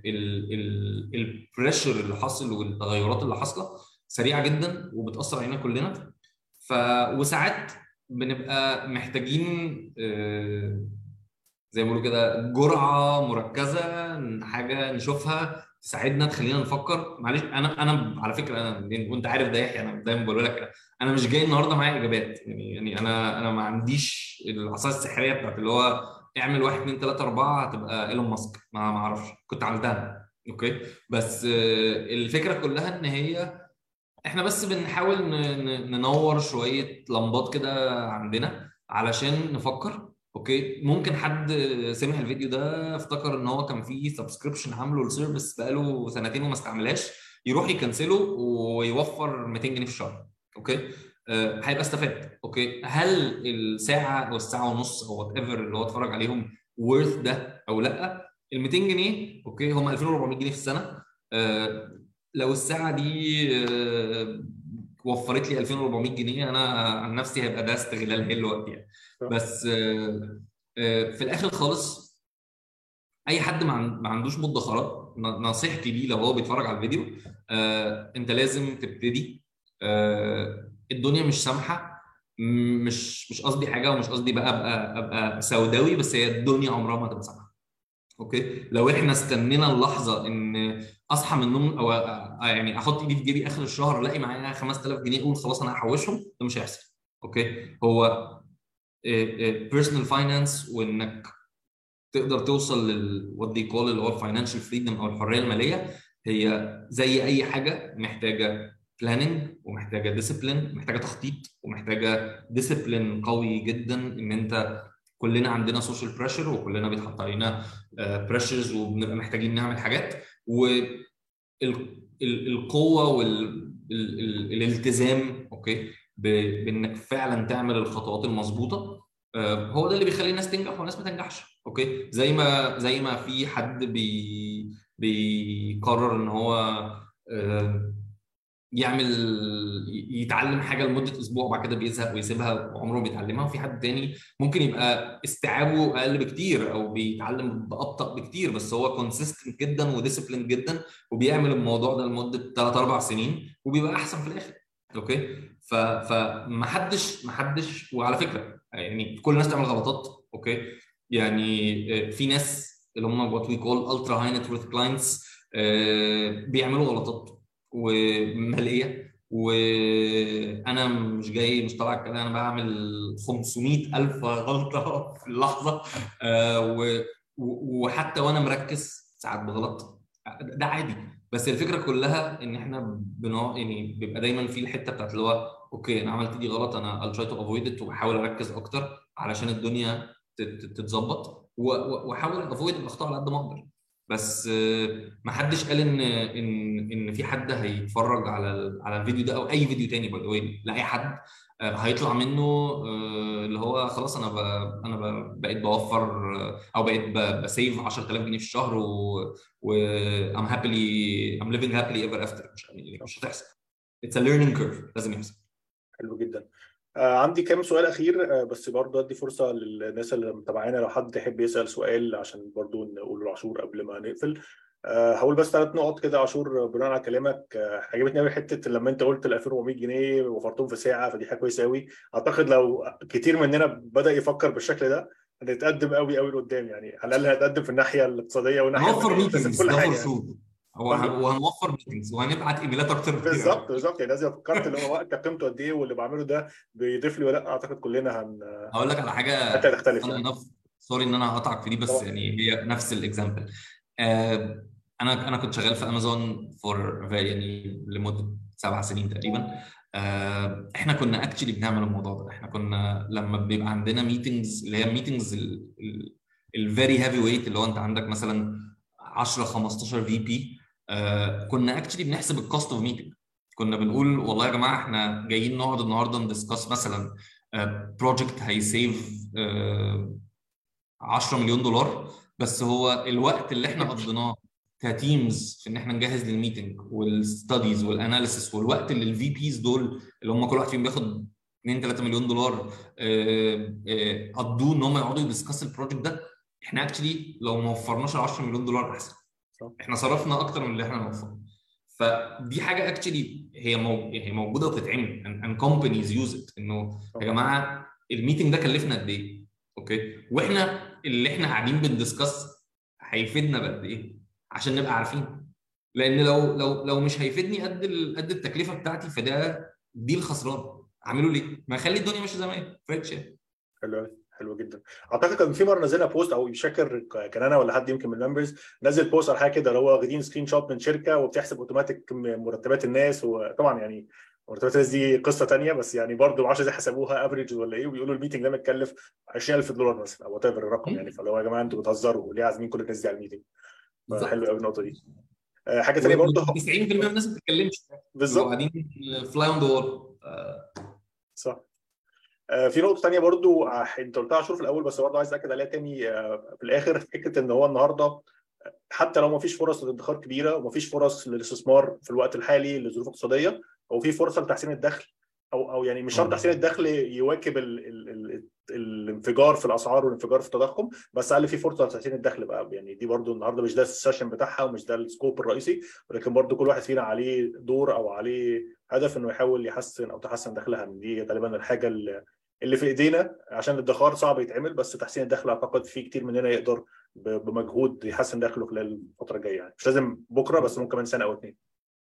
[SPEAKER 2] البريشر اللي حاصل والتغيرات اللي حاصله سريعه جدا وبتاثر علينا كلنا. ف وساعات بنبقى محتاجين آه، زي ما بيقولوا كده جرعه مركزه، حاجه نشوفها تساعدنا تخلينا نفكر. معلش انا انا على فكره انا وانت عارف ده يحيى، انا دايما بقول لك كده، انا مش جاي النهارده معايا اجابات. يعني يعني انا انا ما عنديش العصايه السحريه بتاعت اللي هو اعمل واحد اتنين تلاته اربعه هتبقى ايلون ماسك. ما ما اعرفش، كنت عملتها اوكي. بس آه، الفكره كلها ان هي احنا بس بنحاول ن- ن- ننور شوية لمبات كده عندنا علشان نفكر. اوكي، ممكن حد سمع الفيديو ده افتكر ان هو كان فيه سبسكريبشن عامله لسيرفيس بقاله سنتين وما استعملهاش، يروح يكنسله ويوفر ميتين جنيه في الشهر. اوكي، آه، هيبقى استفاد. اوكي، هل الساعة او الساعة ونص او وات ايفر اللي هو اتفرج عليهم worth ده او لا؟ ال ميتين جنيه اوكي هم ألفين وأربعمية جنيه في السنة. آه، لو الساعة دي آه، وفرت لي ألفين وأربعمية جنيه، أنا عن نفسي هيبقى ده استغلال حلو وقت يعني. بس آه، آه، في الآخر خالص أي حد ما عن- ما عندوش مدخرات، ن- نصيحتي ليه لو هو بيتفرج على الفيديو، آه، أنت لازم تبتدي. آه، الدنيا مش سامحة. م- مش مش قصدي حاجة، ومش قصدي بقى أبقى أبقى سوداوي، بس هي الدنيا عمرها ما هتبقى سامحة. اوكي، لو احنا استنينا اللحظه ان اصحى من النوم او أ- يعني احط ايدي في جيبي اخر الشهر الاقي معايا خمسة آلاف جنيه اقول خلاص انا هحوشهم، ده مش هيحصل. اوكي، هو بيرسونال فاينانس وانك تقدر توصل لل what they call اللي هو الفاينانشال فريدم او الحريه الماليه، هي زي اي حاجه محتاجه بلاننج ومحتاجه ديسيبلين، محتاجه تخطيط ومحتاجه ديسيبلين قوي جدا. ان انت كلنا عندنا سوشيال بريشر وكلنا بيتحط علينا بريشرز وبنبقى محتاجين نعمل حاجات، والقوه والالتزام اوكي ب- بانك فعلا تعمل الخطوات المظبوطه. آه، هو ده اللي بيخلي الناس تنجح والناس ما تنجحش. اوكي، زي ما زي ما في حد بي بيقرر ان هو آه، يعمل يتعلم حاجه لمده اسبوع وبعد كده بيزهق ويسيبها وعمره ما بيتعلمها، وفي حد تاني ممكن يبقى استيعابه اقل بكتير او بيتعلم بابطا بكتير بس هو كونسيستنت جدا وديسيبلين جدا وبيعمل الموضوع ده لمده ثلاث اربع سنين وبيبقى احسن في الاخر. اوكي، ف فمحدش محدش وعلى فكره يعني كل الناس تعمل غلطات. اوكي، يعني في ناس اللي هم what we call ultra high net worth clients بيعملوا غلطات وماليه، وانا مش جاي مش طالع كده انا بعمل خمسمية الف غلطه في اللحظه. آه، و- و- وحتى وانا مركز ساعات بغلط، ده عادي. بس الفكره كلها ان احنا بنوع يعني بيبقى دايما في الحته بتاعت اللي هو اوكي انا عملت دي غلط، انا I'll try to avoid it وبحاول اركز اكتر علشان الدنيا تت- تتظبط و- و- واحاول افويد الاخطاء على قد ما اقدر. بس ما حدش قال ان ان ان في حد هيتفرج على ال- على الفيديو ده او اي فيديو تاني باي ذا واي لاي حد آه، هيطلع منه آه، اللي هو خلاص انا ب... انا ب... بقيت بوفر آه، او بقيت ب... بسيف عشرة آلاف جنيه في الشهر و و I'm happily I'm living happily ever after. مش يعني مش هتحصل. It's a learning curve لازم يحصل.
[SPEAKER 1] حلو جدا. آه عندي كام سؤال اخير، آه بس برضه ادي فرصه للناس اللي متابعانا لو حد يحب يسال سؤال عشان برضه نقول لعاشور قبل ما نقفل. آه هقول بس ثلاث نقط كده عاشور بناء على كلامك. آه عجبتني قوي حته لما انت قلت ال ألفين وأربعمية جنيه وفرتهم في ساعه، فدي حاجه كويسه قوي. اعتقد لو كتير مننا بدا يفكر بالشكل ده هنتقدم قوي قوي لقدام، يعني على الاقل هنتقدم في الناحيه الاقتصاديه والناحيه
[SPEAKER 2] هنوفر
[SPEAKER 1] الماليه بس في
[SPEAKER 2] ميتنجز
[SPEAKER 1] كل
[SPEAKER 2] ده فور
[SPEAKER 1] حاجه يعني.
[SPEAKER 2] شور، وهنوفر ميتنجز وهنبعت ايميلات اكتر بكتير
[SPEAKER 1] بالظبط
[SPEAKER 2] قوي.
[SPEAKER 1] بالظبط، يعني لازم فكرت اللي هو وقت قيمته قد ايه واللي بعمله ده بيضيف لي ولا لا، اعتقد كلنا هن
[SPEAKER 2] هقول لك على حاجه
[SPEAKER 1] حتى تختلف
[SPEAKER 2] فن
[SPEAKER 1] يعني.
[SPEAKER 2] انف، سوري ان انا هقطعك في دي، بس
[SPEAKER 1] طبعا.
[SPEAKER 2] يعني هي نفس الاكزامبل. آه انا انا كنت شغال في امازون فور يعني لمده سبع سنين تقريبا. آه احنا كنا اكشلي بنعمل الموضوع ده. احنا كنا لما بيبقى عندنا ميتنجز اللي هي ميتنجز الفيري هيفي ويت، اللي هو انت عندك مثلا عشرة خمستاشر في بي، كنا اكشلي بنحسب الكوست اوف ميتنج. كنا بنقول والله يا جماعه احنا جايين نقعد النهارده ندسكاس مثلا بروجكت هيسيف عشرة مليون دولار، بس هو الوقت اللي احنا قضيناه كتيمز في ان احنا نجهز للميتنج والستاديز والاناليسيس، والوقت اللي الفي بيز دول اللي هم كل واحد فيهم بياخد اتنين تلاتة مليون دولار آه، آه، قضوه ان هم يقعدوا يدسكاس البروجكت ده، احنا اكشلي لو ما وفرناش ال عشرة مليون دولار احسن. احنا صرفنا اكتر من اللي احنا نوفره. فدي حاجه اكشلي هي مو... هي موجوده وبتتعمل and companies use it، انه يا جماعه الميتنج ده كلفنا قد ايه؟ اوكي، واحنا اللي احنا قاعدين بندسكاس هيفيدنا بقد ايه عشان نبقى عارفين. لان لو لو لو مش هيفيدني قد ال... قد التكلفه بتاعتي، فده دي الخسران. اعمله ليه؟ ما اخلي الدنيا ماشيه زي ما هي فريتش.
[SPEAKER 1] حلو حلو جدا. اعتقد كان في مره نزلنا بوست، او مش فاكر كان انا ولا حد يمكن من الممبرز نزل بوست على حاجه كده، اللي هو واخدين سكرين شوت من شركه وبتحسب اوتوماتيك مرتبات الناس. وطبعا يعني مرتبات الناس دي قصه ثانيه، بس يعني برضه ما اعرفش ازاي حسبوها افريج ولا ايه، وبيقولوا الميتنج ده متكلف عشرين ألف دولار مثلا او وات ايفر الرقم يعني. فاللي هو يا جماعه انتوا بتهزروا ليه عازمين كل الناس دي على الميتنج؟ فحلو
[SPEAKER 2] بالظبط.
[SPEAKER 1] قوي النقطه دي. آه، حاجه ثانيه برضه.
[SPEAKER 2] و90% من الناس ما بتتكلمش، بيبقوا
[SPEAKER 1] بالظبط.
[SPEAKER 2] قاعدين فلاي اون ذا وول.
[SPEAKER 1] صح. آه، في نقطة تانية برضو، آه، انت قلتها شوف في الأول بس برضو عايز أكد عليها تاني آه، في الآخر، فكرة إن هو النهاردة حتى لو ما فيش فرص للادخار كبيرة وما فيش فرص للاستثمار في الوقت الحالي لظروف اقتصادية، أو في فرصة لتحسين الدخل، أو أو يعني مش شرط تحسين الدخل يواكب ال ال ال الانفجار في الأسعار والانفجار في التضخم، بس على الأقل في فرصة لتحسين الدخل بقى. يعني دي برضو النهاردة مش ده السيشن بتاعها ومش ده السكوب الرئيسي، ولكن برضو كل واحد فينا عليه دور أو عليه هدف إنه يحاول يحسن أو تحسن دخلها. دي غالبا الحاجة اللي اللي في ايدينا، عشان الادخار صعب يتعمل، بس تحسين الدخل اعتقد في كتير مننا يقدر بمجهود يحسن دخله خلال الفتره الجايه يعني. مش لازم بكره، بس ممكن كمان سنه او اتنين.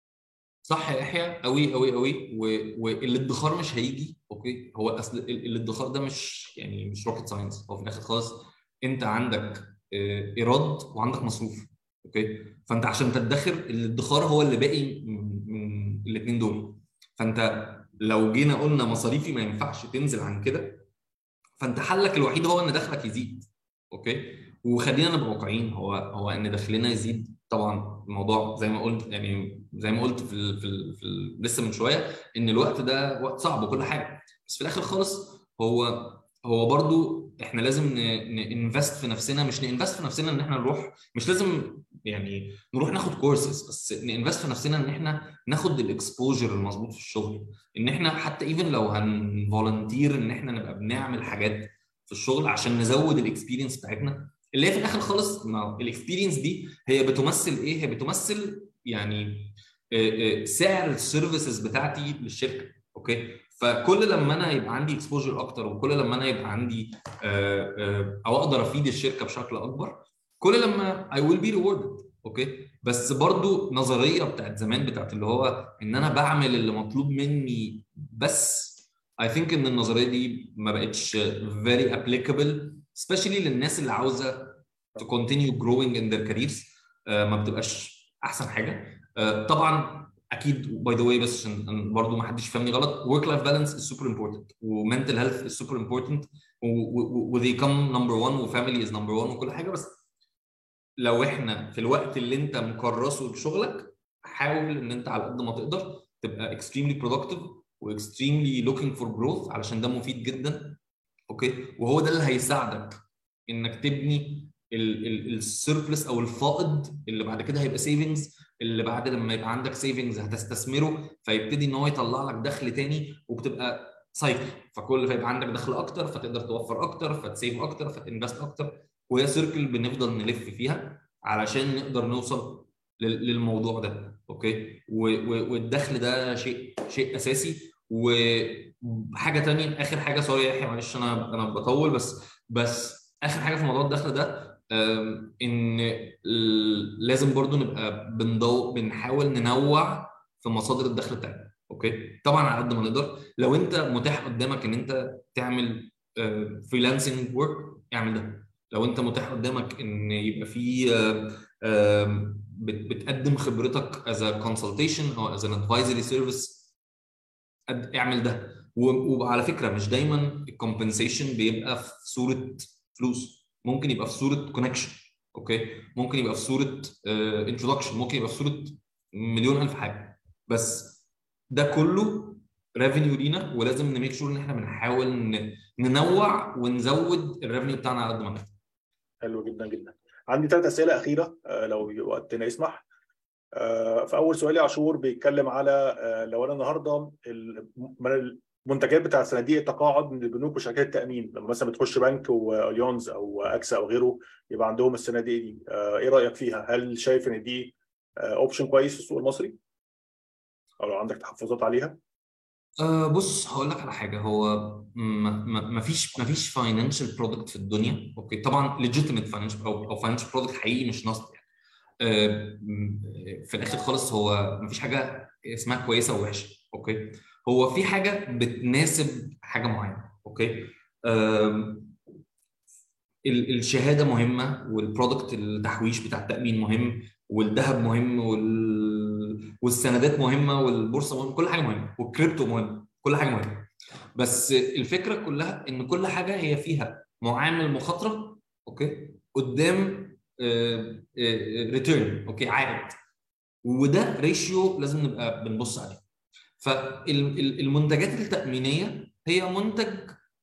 [SPEAKER 2] صح يا يحيى، قوي قوي قوي. والادخار مش هيجي اوكي، هو اصل ال- الادخار ده مش يعني مش روكيت ساينس. هو في الاخر خالص انت عندك آه، ايراد وعندك مصروف. اوكي، فانت عشان تدخر، الادخار هو اللي باقي من من الاثنين دول. فانت لو جينا قلنا مصاريفي ما ينفعش تنزل عن كده، فانت حلك الوحيد هو ان دخلك يزيد. اوكي، وخلينا نبقى واقعيين، هو هو ان دخلنا يزيد طبعا الموضوع زي ما قلت، يعني زي ما قلت في ال في, ال في ال لسه من شويه، ان الوقت ده وقت صعب وكل حاجه، بس في الاخر خالص هو هو برضو احنا لازم ننفست في نفسنا. مش ننفست في نفسنا ان احنا نروح، مش لازم يعني نروح ناخد كورسز، بس ننفست في نفسنا ان احنا ناخد الاكسبوجر المظبوط في الشغل. ان احنا حتى ايفن لو هنفولنتير ان احنا نبقى بنعمل حاجات في الشغل عشان نزود الاكسبيرينس بتاعتنا، اللي هي في الاخر خالص الاكسبيرينس دي هي بتمثل ايه؟ هي بتمثل يعني آه، آه، سعر السيرفيسز بتاعتي للشركه. اوكي، فكل لما انا يبقى عندي اكسبوجر اكتر، وكل لما انا يبقى عندي آه، آه، او اقدر افيد الشركه بشكل اكبر، كل لما I will be rewarded. اوكي، بس برضو نظريه بتاعت زمان بتاعت اللي هو ان انا بعمل اللي مطلوب مني بس، I think ان النظريه دي ما بقتش very applicable especially للناس اللي عاوزه to continue growing in their careers. آه، ما بتبقاش احسن حاجه. آه، طبعا اكيد باي ذا واي، بس عشان برضه ما حدش يفهمني غلط، work life balance is super important وmental health is super important و they come number one وفاميلي is number one وكل حاجه. بس لو احنا في الوقت اللي انت مكرسه لشغلك، حاول ان انت على قد ما تقدر تبقى extremely productive و extremely looking for growth، علشان ده مفيد جدا. اوكي، وهو ده اللي هيساعدك انك تبني السيربلس او الفائض اللي بعد كده هيبقى سيفنجز، اللي بعد لما يبقى عندك سيفنجز هتستثمره فيبتدي ان هو يطلع لك دخل تاني، وبتبقى سايكل. فكل فيبقى عندك دخل اكتر فتقدر توفر اكتر فتسيف اكتر فتنفست اكتر، وهي سيركل بنفضل نلف فيها علشان نقدر نوصل للموضوع ده. اوكي، والدخل ده شيء شيء اساسي. وحاجه تانية، اخر حاجه، سوري يا يحيى معلش انا انا بطول، بس بس اخر حاجه في موضوع الدخل ده، ان لازم برضو نبقى بندور بنحاول ننوع في مصادر الدخل بتاعتنا. اوكي، طبعا على قد ما نقدر. لو انت متاح قدامك ان انت تعمل فريلانسنج ورك، اعمل ده. لو انت متاح قدامك ان يبقى في بتقدم خبرتك از كونسلتيشن او از ان ادفايزري سيرفيس، اعمل ده. وعلى فكره مش دايما الكومبنسيشن بيبقى في صوره فلوس، ممكن يبقى في صوره كونكشن. اوكي، ممكن يبقى في صوره انتروداكشن، ممكن يبقى في صوره مليون الف حاجه. بس ده كله ريفينيو لينا، ولازم نميك شور ان احنا بنحاول ننوع ونزود الريفينيو بتاعنا على قد ما نقدر.
[SPEAKER 1] حلو جدا جدا. عندي ثلاث اسئله اخيره لو وقتنا يسمح. في اول سؤال عاشور بيتكلم على لو انا النهارده المنتجات بتاع صناديق التقاعد من البنوك وشركات التامين، لما مثلا بتخش بنك واليونز او اكسا او غيره يبقى عندهم الصناديق دي، ايه رايك فيها؟ هل شايف ان دي اوبشن كويس في السوق المصري او لو عندك تحفظات عليها؟
[SPEAKER 2] أه بص هقول لك على حاجه. هو ما فيش ما فيش فاينانشال برودكت في الدنيا، اوكي، طبعا ليجيتيميت فاينانشال او او فاينانشال برودكت حقيقي مش نصب يعني. أه في الاخر خالص هو ما فيش حاجه اسمها كويسه ووحشه. اوكي، هو في حاجه بتناسب حاجه معينه. اوكي، أه الشهاده مهمه، والبرودكت التحويش بتاع التامين مهم، والذهب مهم، وال... والسندات مهمه، والبورصه مهمه، كل حاجه مهمه، والكريبتو مهم، كل حاجه مهمه. بس الفكره كلها ان كل حاجه هي فيها معامل مخاطره، اوكي، قدام ريتيرن، اوكي، عائد. وده ريشيو لازم نبقى بنبص عليه. فالمنتجات التامينيه هي منتج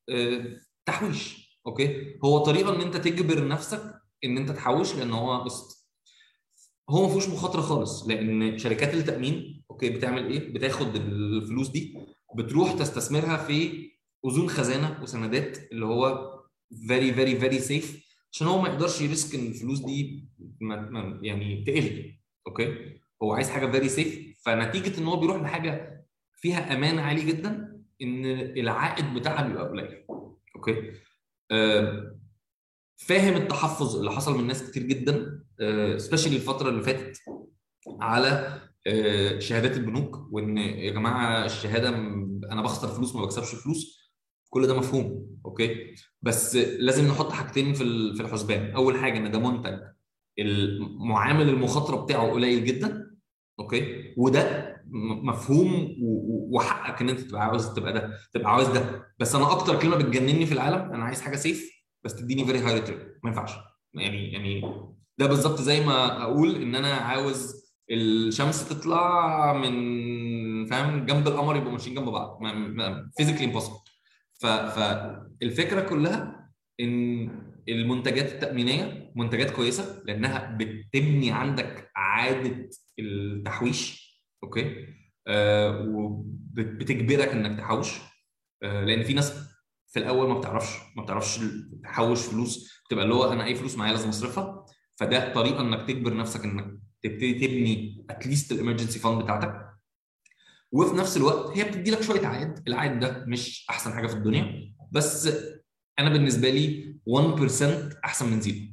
[SPEAKER 2] تحويش. اوكي، هو طريقه ان انت تجبر نفسك ان انت تحوش، لان هو قسط، هو ما فيهوش مخاطره خالص. لان شركات التامين اوكي بتعمل ايه؟ بتاخد الفلوس دي بتروح تستثمرها في اذون خزانه وسندات، اللي هو فيري فيري فيري سيف، عشان هو ما يقدرش يريسك ان الفلوس دي ما يعني تقل. اوكي، هو عايز حاجه فيري سيف. فنتيجه ان هو بيروح لحاجه فيها امان عالي جدا، ان العائد بتاعها بيبقى قليل. اوكي، أه فاهم التحفظ اللي حصل من ناس كتير جدا سبيشالي الفتره اللي فاتت على أه شهادات البنوك، وان يا جماعه الشهاده انا بخسر فلوس ما بكسبش فلوس. كل ده مفهوم. اوكي، بس لازم نحط حاجتين في في الحسبان. اول حاجه ان ده منتج المعامل المخاطره بتاعه قليل جدا. اوكي، وده مفهوم، وحقك ان انت تبقى عاوز تبقى ده تبقى عاوز ده. بس انا اكتر كلمه بتجنني في العالم، انا عايز حاجه سيف بس تديني فيري هاي ريتيرن. ما ينفعش يعني يعني ده بالظبط زي ما اقول ان انا عاوز الشمس تطلع من فاهم جنب القمر يبقوا ماشيين جنب بعض، فيزيكلي امبوسيبل. فالفكره كلها ان المنتجات التامينيه منتجات كويسه لانها بتبني عندك عاده التحويش. اوكي، آه وبتجبرك انك تحوش. آه لان في ناس في الاول ما بتعرفش ما بتعرفش تحوش فلوس، بتبقى اللي هو انا اي فلوس معايا لازم اصرفها. فده طريقه انك تجبر نفسك انك تبتدي تبني اتليست الامرجنسي فاند بتاعتك. وفي نفس الوقت هي بتدي لك شويه عائد. العائد ده مش احسن حاجه في الدنيا، بس انا بالنسبه لي واحد بالمية احسن من زيرو.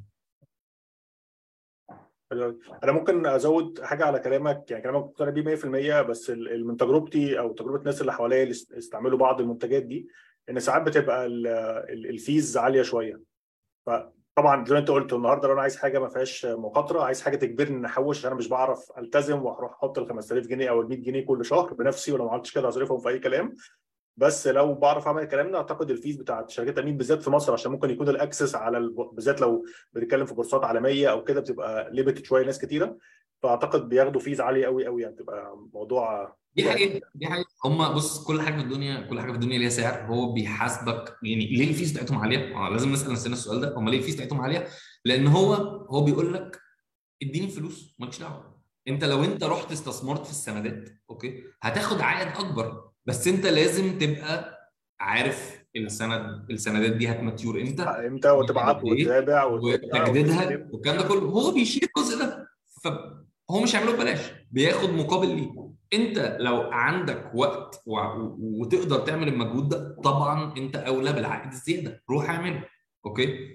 [SPEAKER 1] انا ممكن ازود حاجه على كلامك، يعني كلامك مقتنع بيه مية في المية، بس من تجربتي او تجربه الناس اللي حواليا اللي استعملوا بعض المنتجات دي، ان ساعات بتبقى الفيز عاليه شويه. فطبعا زي ما انت قلت النهارده لو انا عايز حاجه ما فيهاش مخاطره، عايز حاجه تجبرني ان احوش، عشان انا مش بعرف التزم واروح احط ال خمسة آلاف جنيه او ال مية جنيه كل شهر بنفسي، ولو ما عملتش كده هصرفهم في اي كلام. بس لو بعرف اعمل الكلام ده، اعتقد الفيز بتاعت شركات التامين بالذات في مصر، عشان ممكن يكون الاكسس على الب... بالذات لو بنتكلم في بورصات عالميه او كده بتبقى ليميتد شويه ناس كتيره، فاعتقد بياخدوا فيز عاليه قوي قوي، يعني تبقى موضوع
[SPEAKER 2] دي
[SPEAKER 1] مرعب.
[SPEAKER 2] حقيقة دي حقيقة هم بص، كل حاجة في الدنيا كل حاجة في الدنيا ليها سعر. هو بيحاسبك يعني ليه الفيز بتاعتهم عالية؟ آه لازم نسأل نفسنا السؤال ده، هم ليه الفيز بتاعتهم عالية؟ لأن هو هو بيقول لك اديني فلوس مالكش دعوة. انت لو انت رحت استثمرت في السندات اوكي هتاخد عائد اكبر، بس انت لازم تبقى عارف السند السندات دي هتماتيور امتى،
[SPEAKER 1] امتى
[SPEAKER 2] بيبقى
[SPEAKER 1] وتبعت
[SPEAKER 2] قد ايه،
[SPEAKER 1] وتتابع وتبقى
[SPEAKER 2] وتجديدها
[SPEAKER 1] وتستلم.
[SPEAKER 2] والكلام ده كله. هو بيشيل الجزء ده، فهو مش هيعمله ببلاش، بياخد مقابل ليه. انت لو عندك وقت و... وتقدر تعمل المجهود ده، طبعا انت اولى بالعائد الزياده، روح اعمله. اوكي،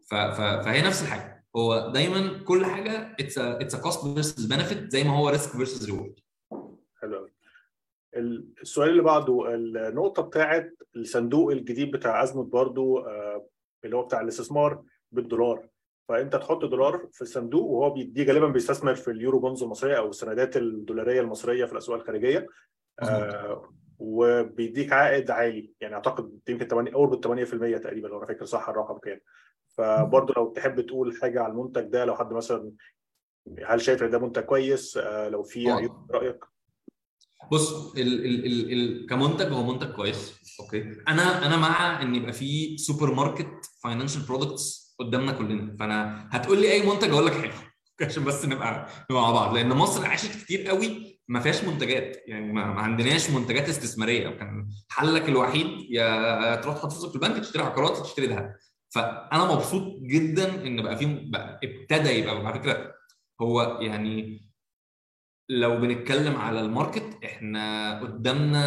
[SPEAKER 2] فهي نفس الحاجه، هو دايما كل حاجه اتس اتس كوست فيرسز بنفيت زي ما هو ريسك فيرسز ريورد.
[SPEAKER 1] حلو قوي. السؤال اللي بعده، النقطه بتاعه الصندوق الجديد بتاع ازمه برضو، اللي هو بتاع الاستثمار بالدولار. فانت تحط دولار في الصندوق وهو بيديه غالبا بيستثمر في اليورو بونز المصريه او السندات الدولاريه المصريه في الاسواق الخارجيه. آه وبيديك عائد عالي، يعني اعتقد يمكن ثمانية قرب ال ثمانية في المية تقريبا لو انا فاكر صح الرقم كام. فبرضه لو تحب تقول حاجه على المنتج ده، لو حد مثلا هل شايف ان ده منتج كويس؟ آه لو في عيوب رايك؟
[SPEAKER 2] بص ال ال ال ال كمنتج هو منتج كويس. اوكي، انا انا مع ان يبقى في سوبر ماركت فاينانشال برودكتس قدامنا كلنا، فانا هتقول لي اي منتج اقول لك حلو عشان بس نبقى نبقى مع بعض، لان مصر عاشت كتير قوي ما فيهاش منتجات، يعني ما, ما عندناش منتجات استثماريه، وكان حلك الوحيد يا تروح تحط فلوسك في البنك تشتري عقارات تشتري ذهب. فانا مبسوط جدا ان بقى في بقى ابتدى يبقى على فكره هو يعني لو بنتكلم على الماركت احنا قدامنا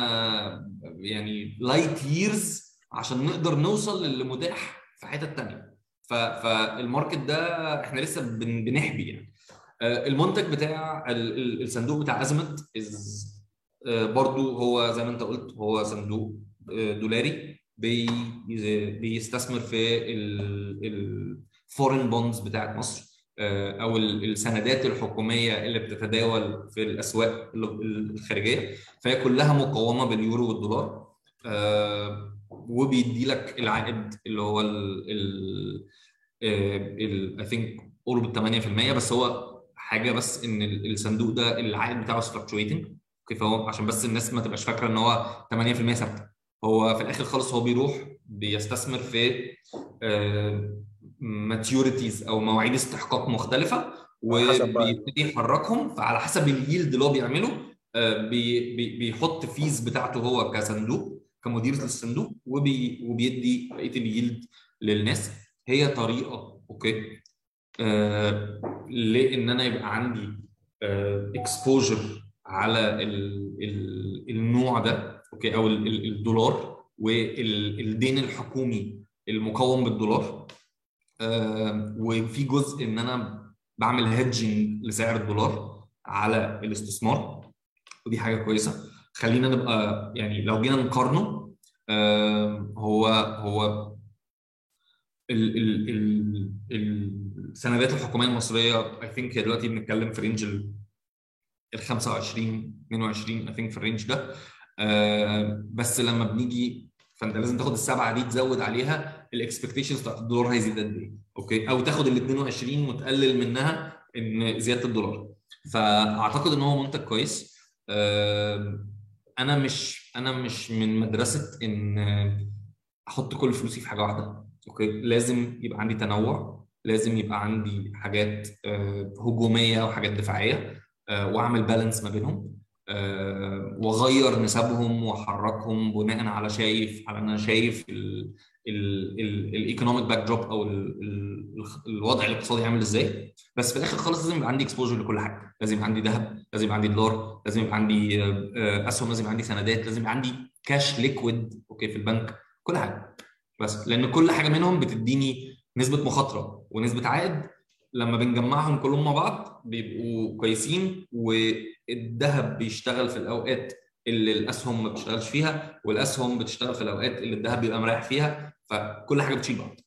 [SPEAKER 2] يعني لايت ييرز عشان نقدر نوصل للي متاح في حتت تانية. فالماركت ده احنا لسه بنحبي يعني. المنتج بتاع الصندوق بتاع أزمت برضو هو زي ما انت قلت هو صندوق دولاري بيستثمر في الفورين بوندز بتاعت مصر او السندات الحكوميه اللي بتتداول في الاسواق الخارجيه، فهي كلها مقومه باليورو والدولار، وبيدي لك العائد اللي هو ال اي ثينك قرب ثمانية في المية. بس هو حاجه بس ان الصندوق ده العائد بتاعه فلكتويتنج، كيف هو عشان بس الناس ما تبقاش فاكره ان هو ثمانية في المية ثابته. هو في الاخر خالص هو بيروح بيستثمر في ماتيوريتيز او مواعيد استحقاق مختلفه وبيبتدي يحركهم، فعلى حسب اليلد اللي هو بيعمله بي بي بيحط فيز بتاعته هو كصندوق كمدير للصندوق وبي وبيدي بقيه اليلد للناس. هي طريقه اوكي آه لان انا يبقى عندي اكسبوجر آه على ال ال النوع ده اوكي او ال ال الدولار والدين الحكومي المقوم بالدولار. آه وفي جزء ان انا بعمل هيدجنج لسعر الدولار على الاستثمار، ودي حاجه كويسه. خلينا نبقى يعني لو جينا نقارنه آه هو هو ال ال ال السندات الحكوميه المصريه اي ثينك دلوقتي بنتكلم في رينج ال خمسة وعشرين اثنين وعشرين اي ثينك في الرينج ده. آه بس لما بنيجي فانت لازم تاخد السبعه دي تزود عليها الاكسبكتيشنز بتاعت الدولار هيزيد قد ايه، اوكي، او تاخد ال اثنين وعشرين وتقلل منها ان زياده الدولار. فاعتقد ان هو منتج كويس. آه انا مش انا مش من مدرسه ان احط كل فلوسي في حاجه واحده، اوكي، لازم يبقى عندي تنوع، لازم يبقى عندي حاجات آه هجوميه وحاجات دفاعيه، آه واعمل بالانس ما بينهم، أه واغير نسبهم واحركهم بناء على شايف على انا شايف الايكونوميك باك دروب او ال ال الوضع الاقتصادي عامل ازاي. بس في الاخر خالص لازم يبقى عندي اكسبوجر لكل حاجه، لازم يبقى عندي ذهب، لازم يبقى عندي دولار، لازم يبقى عندي اسهم، لازم يبقى عندي سندات، لازم يبقى عندي كاش ليكويد اوكي في البنك، كل حاجه. بس لان كل حاجه منهم بتديني نسبه مخاطره ونسبه عائد، لما بنجمعهم كلهم مع بعض بيبقوا كويسين. والذهب بيشتغل في الاوقات اللي الاسهم ما بتشتغلش فيها، والاسهم بتشتغل في الاوقات اللي الذهب بيبقى مريح فيها، فكل حاجه بتشيل بعض.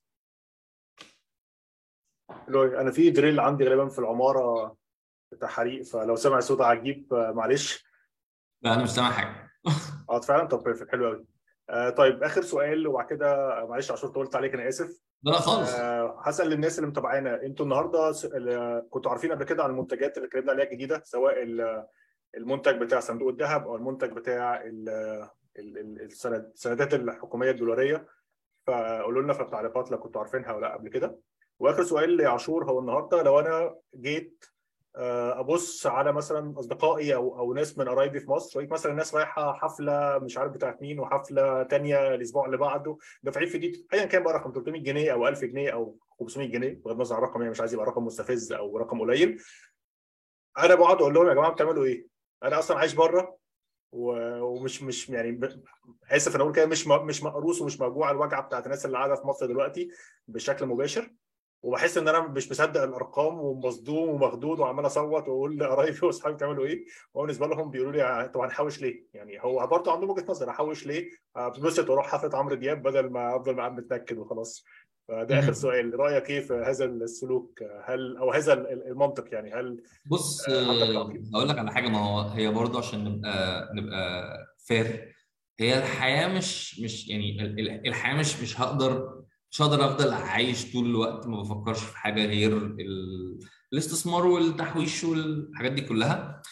[SPEAKER 1] انا في دريل عندي غالبا في العماره بتاع حريق، فلو سمع صوت عجيب معلش.
[SPEAKER 2] لا انا مش سامع حاجه.
[SPEAKER 1] اه فعلا. طب بيرفكت، حلو قوي. آه طيب اخر سؤال وبعد كده معلش عشان طولت عليك انا اسف.
[SPEAKER 2] لا لا خالص.
[SPEAKER 1] آه هسال للناس اللي متابعانا، انتوا النهارده كنتوا عارفين قبل كده عن المنتجات اللي اتكلمنا عليها الجديده، سواء المنتج بتاع صندوق الذهب او المنتج بتاع السندات الحكوميه الدولاريه؟ فقولوا لنا في التعليقات لو كنتوا عارفينها ولا لا قبل كده. واخر سؤال لعاشور، هو النهارده لو انا جيت ابص على مثلا اصدقائي او او ناس من قرايبي في مصر، لقيت مثلا الناس رايحه حفله مش عارف بتاعت مين وحفله ثانيه الاسبوع اللي بعده دافعين في دي ايا كان بقى رقم ثلاثمية جنيه او ألف جنيه او خمسمية جنيه، بغض النظر عن الرقم، يعني مش عايز يبقى رقم مستفز او رقم قليل. انا بقعد اقول لهم يا جماعه بتعملوا ايه؟ انا اصلا عايش بره ومش مش يعني اسف انا اقول كده، مش مش مقروص ومش موجوع الوجعه بتاعت الناس اللي قاعده في مصر دلوقتي بشكل مباشر. وبحس ان انا مش مصدق الارقام ومصدوم ومخدود وعمال اصوت واقول لقرايبي واصحابي بتعملوا ايه، وهو بالنسبه لهم بيقولوا لي طب هنحوش ليه؟ يعني هو برضه عندهم وجهه نظر، احوش ليه؟ بتبسط واروح حفله عمرو دياب بدل ما افضل قاعد متنكد وخلاص. فده اخر سؤال، رايك ايه في هذا السلوك؟ هل او هذا المنطق يعني هل
[SPEAKER 2] بص،
[SPEAKER 1] عندك
[SPEAKER 2] آه،
[SPEAKER 1] تعقيب؟
[SPEAKER 2] هقول لك على حاجه. ما هو هي برضه عشان نبقى نبقى فير. هي الحياه مش مش يعني ال- ال- الحياه مش مش هقدر مش هقدر افضل عايش طول الوقت ما بفكرش في حاجه غير ال... الاستثمار والتحويش والحاجات دي كلها.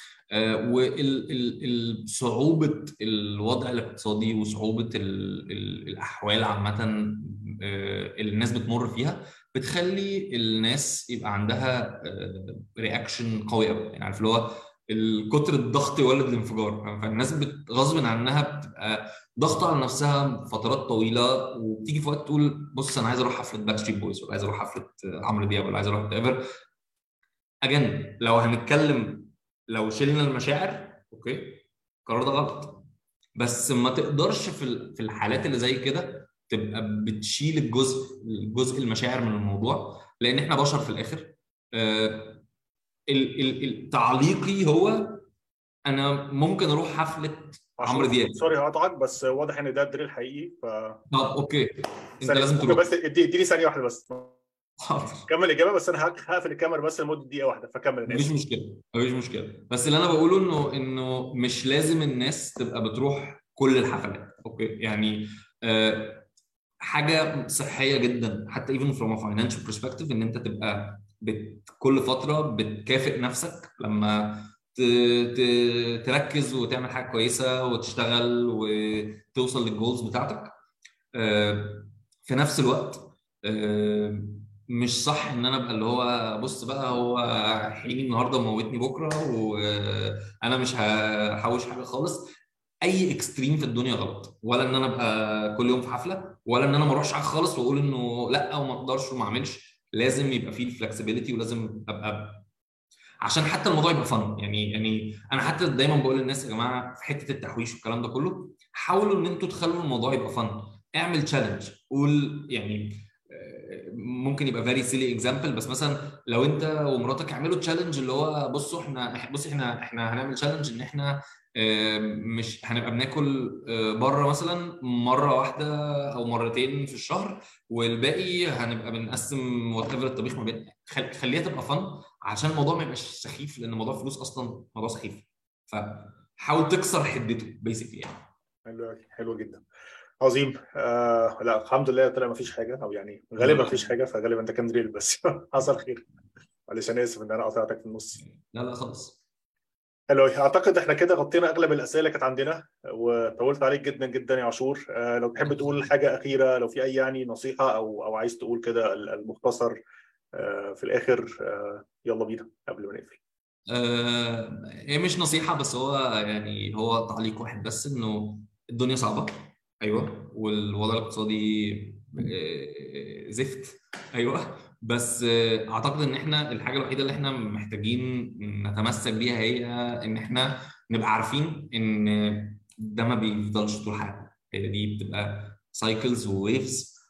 [SPEAKER 2] وصعوبه الوضع الاقتصادي وصعوبه ال... ال... الاحوال عامه، آه، اللي الناس بتمر فيها بتخلي الناس يبقى عندها رياكشن قوي قوي. يعني عارف اللي هو الكتر الضغط يولد الانفجار. فالناس بت- غصب عنها بتبقى ضغط على نفسها فترات طويله، وبتيجي في وقت تقول بص انا عايز اروح حفله باك ستريت بويز، ولا عايز اروح حفله عمرو دياب، ولا عايز اروح ايفر. اجن لو هنتكلم، لو شلنا المشاعر اوكي القرار ده غلط. بس ما تقدرش في ال- في الحالات اللي زي كده تبقى بتشيل الجزء الجزء المشاعر من الموضوع، لان احنا بشر في الاخر. آه، ال- ال- ال- تعليقي هو انا ممكن اروح حفله عمرو
[SPEAKER 1] عاشور،
[SPEAKER 2] دياب.
[SPEAKER 1] سوري هقطعك بس واضح ان ده الدليل الحقيقي. ف
[SPEAKER 2] طب اوكي، انت
[SPEAKER 1] ثانيه
[SPEAKER 2] لازم
[SPEAKER 1] ممكن
[SPEAKER 2] تروح.
[SPEAKER 1] بس ادي اديني ثانيه واحده بس
[SPEAKER 2] حاضر.
[SPEAKER 1] كمل الاجابه، بس انا هق- هقفل الكاميرا بس لمده دقيقه واحده، فكمل انا
[SPEAKER 2] مفيش
[SPEAKER 1] اسف.
[SPEAKER 2] مشكله مفيش مشكله، بس اللي انا بقوله انه انه مش لازم الناس تبقى بتروح كل الحفلات. اوكي يعني آه، حاجه صحيه جدا حتى even from a financial perspective ان انت تبقى بت كل فتره بتكافئ نفسك لما ت... ت... تركز وتعمل حاجه كويسه وتشتغل وتوصل للجولز بتاعتك. آه، في نفس الوقت آه، مش صح ان انا ابقى اللي هو بص بقى هو هيجي النهارده وموتني بكره وانا مش هحوش حاجه خالص. اي اكستريم في الدنيا غلط، ولا ان انا ابقى كل يوم في حفله، ولا ان انا ما اروحش حاجه خالص واقول انه لا وما اقدرش وما اعملش. لازم يبقى فيه الفلكسبيليتي، ولازم ابقى عشان حتى الموضوع يبقى فن. يعني يعني انا حتى دايما بقول للناس يا جماعه في حته التحويش والكلام ده كله، حاولوا ان انتوا تخلوا الموضوع يبقى فن. اعمل تشالنج، قول يعني آه، ممكن يبقى فيري سيلي اكزامبل، بس مثلا لو انت ومراتك اعملوا تشالنج اللي هو بصوا احنا بص احنا احنا هنعمل تشالنج ان احنا آه، مش هنبقى بناكل آه، بره مثلا مره واحده او مرتين في الشهر، والباقي هنبقى بنقسم وات ايفر الطبيخ ما بين. خل- خليها تبقى فن عشان الموضوع ما يبقاش سخيف، لان موضوع الفلوس اصلا موضوع سخيف. فحاول تكسر حدته بيسكلي يعني.
[SPEAKER 1] حلو حلو جدا، عظيم. آه لا الحمد لله طلع ما فيش حاجه، او يعني غالبا
[SPEAKER 2] لا
[SPEAKER 1] ما فيش حاجه، فغالبا ده كان دريل بس حصل خير. معلش انا اسف ان انا قطعتك في النص.
[SPEAKER 2] لا لا خالص.
[SPEAKER 1] حلو، اعتقد احنا كده غطينا اغلب الاسئله اللي كانت عندنا، وطولت عليك جدا جدا يا عاشور. آه لو تحب تقول حاجه اخيره، لو في اي يعني نصيحه او او عايز تقول كده المختصر آه في الاخر، آه يلا بينا قبل ما نقفل.
[SPEAKER 2] آه، هي مش نصيحة، بس هو يعني هو تعليق واحد بس، انه الدنيا صعبة. ايوه، والوضع الاقتصادي آه، زفت. ايوه، بس آه، اعتقد ان احنا الحاجة الوحيدة اللي احنا محتاجين نتمسك بيها هي ان احنا نبقى عارفين ان ده ما بيفضلش طول حياتنا. هي دي بتبقى سايكلز وويفز،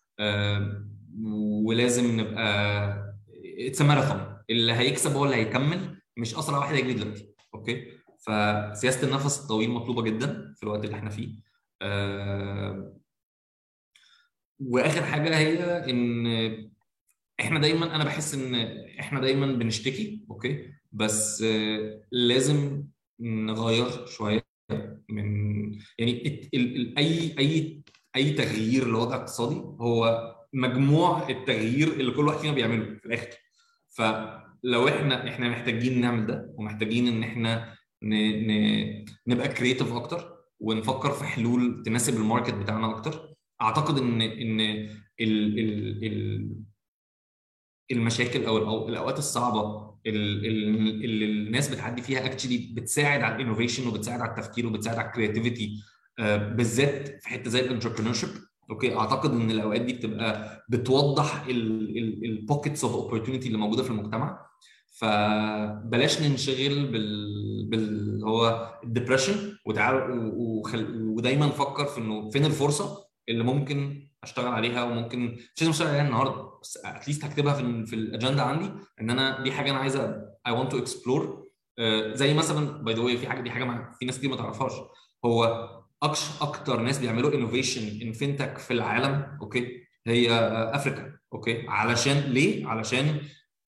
[SPEAKER 2] ولازم نبقى اتس ماراثون. اللي هيكسب هو اللي هيكمل، مش اسرع واحد هيجري دلوقتي. اوكي، فسياسه النفس الطويل مطلوبه جدا في الوقت اللي احنا فيه. أه واخر حاجه هي ان احنا دايما، انا بحس ان احنا دايما بنشتكي. اوكي، بس أه لازم نغير شويه من يعني ال- ال- اي اي اي تغيير لوضع اقتصادي هو مجموع التغيير اللي كل واحد فينا بيعمله في الاخر. فلو احنا احنا محتاجين نعمل ده، ومحتاجين ان احنا ن... ن... نبقى كرييتيف اكتر، ونفكر في حلول تناسب الماركت بتاعنا اكتر. اعتقد ان ان ال... ال... ال... المشاكل او الأو- الاوقات الصعبه ال- ال- اللي الناس بتعدي فيها اكشلي بتساعد على الانوفيشن، وبتساعد على التفكير، وبتساعد على الكرياتيفيتي، بالذات في حته زي الانتربرينور شيب. اوكي، اعتقد ان الاوقات دي بتبقى بتوضح البوكيتس اوف اوبورتونيتي اللي موجوده في المجتمع. فبلاش ننشغل بال بال هو الدبريشن، وتعال وخل... ودايما نفكر في انه فين الفرصه اللي ممكن اشتغل عليها، وممكن مش لازم اشتغل عليها النهارده، بس اتليست هكتبها في ال... في الاجنده عندي ان انا دي حاجه انا عايزه I want to explore. آه، زي مثلا باي ذا واي في حاجه، دي حاجه مع... في ناس كتير ما تعرفهاش. هو أكش اكتر ناس بيعملوا انوفيشن ان فينتك في العالم، اوكي، هي آه، افريكا. اوكي، علشان ليه؟ علشان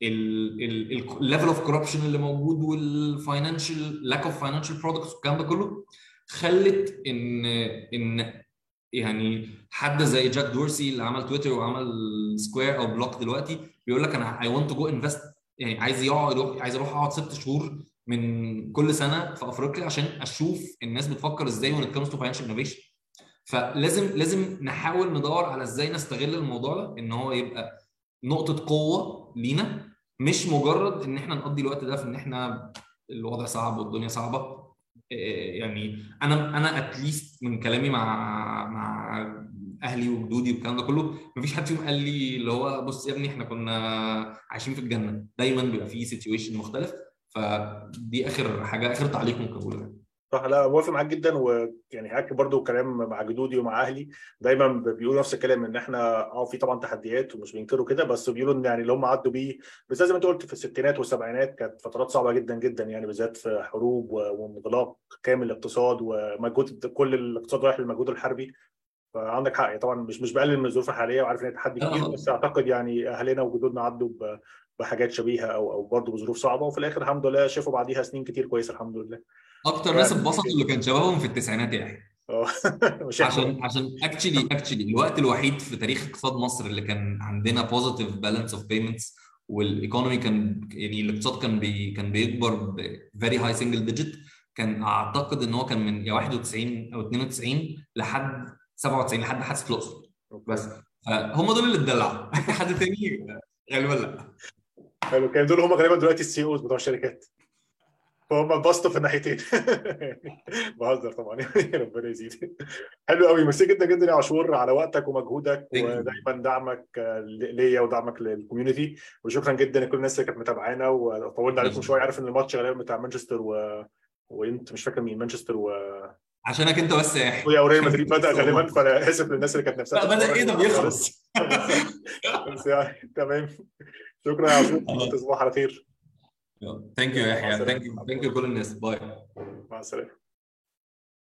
[SPEAKER 2] الليفل اوف كوربشن اللي موجود، والفاينانشال لاك اوف فاينانشال برودكتس والكلام ده كله، خلت ان ان يعني حد زي جاك دورسي اللي عمل تويتر وعمل سكوير او بلوك دلوقتي بيقول لك انا اي ونت تو جو انفست، يعني عايز يقعد يروح عايز اروح اقعد ست شهور من كل سنه في افريقيا عشان اشوف الناس بتفكر ازاي when it comes to financial innovation. فلازم لازم نحاول ندور على ازاي نستغل الموضوع ده ان هو يبقى نقطه قوه لينا، مش مجرد ان احنا نقضي الوقت ده في ان احنا الوضع صعب والدنيا صعبه. يعني انا انا اتليست من كلامي مع مع اهلي وجدودي والكلام ده كله، مفيش حد فيهم قال لي اللي هو بص يا ابني احنا كنا عايشين في الجنه. دايما بيبقى في سيتويشن مختلف. فدي اخر حاجه، اخر تعليق ممكن اقوله.
[SPEAKER 1] صح، لا موافق معاك جدا. ويعني هحكي برضو كلام مع جدودي ومع اهلي، دايما بيقولوا نفس الكلام ان احنا اه في طبعا تحديات ومش بينكروا كده، بس بيقولوا ان يعني اللي هم عدوا بيه، بس زي ما انت قلت في الستينات والسبعينات كانت فترات صعبه جدا جدا، يعني بالذات في حروب وانغلاق كامل الاقتصاد ومجهود كل الاقتصاد رايح للمجهود الحربي. فعندك حق طبعا، مش مش بقلل من الظروف الحاليه وعارف ان هي تحدي كبير، بس اعتقد يعني اهلنا وجدودنا عدوا بحاجات شبيهه او او برضه بظروف صعبه، وفي الاخر الحمد لله شافوا بعديها سنين كتير كويسه الحمد لله.
[SPEAKER 2] اكتر ناس
[SPEAKER 1] يعني
[SPEAKER 2] اتبسطوا اللي كان شبابهم في التسعينات يعني.
[SPEAKER 1] اه مش احنا بقى.
[SPEAKER 2] عشان عشان اكشلي اكشلي الوقت الوحيد في تاريخ اقتصاد مصر اللي كان عندنا بوزيتيف بالانس اوف بيمنتس، والايكونومي كان يعني الاقتصاد كان بي كان بيكبر ب فيري هاي سنجل ديجيت. كان اعتقد ان هو كان من يا واحد وتسعين او اتنين وتسعين لحد سبعة وتسعين لحد حادثه الاقصر بس. هم دول اللي اتدلعوا حد تاني غالبا لا.
[SPEAKER 1] حلو، كان دول هم غالبا دلوقتي السي اوز بتوع الشركات، فهم اتبسطوا في الناحيتين. بهزر طبعا يعني ربنا يزيد. حلو قوي، ميرسي جدا جدا يا عاشور على وقتك ومجهودك ودايما دعمك ليا ودعمك للكوميونتي، وشكرا جدا لكل الناس اللي كانت متابعانا وطولنا عليكم شويه. عارف ان الماتش غالبا بتاع مانشستر و... وانت مش فاكر مين، مانشستر و
[SPEAKER 2] عشانك انت بس يا
[SPEAKER 1] ويا ريال مدريد بدأ غالبا، فانا اسف للناس اللي كانت نفسها
[SPEAKER 2] لا بدأ ايه ده بيخلص.
[SPEAKER 1] بس يعني تمام. شكرا يا عاشور، تصبح على خير.
[SPEAKER 2] ثانك يو يا يحيى، ثانك يو ثانك يو كل الناس. باي.
[SPEAKER 1] مع السلامه.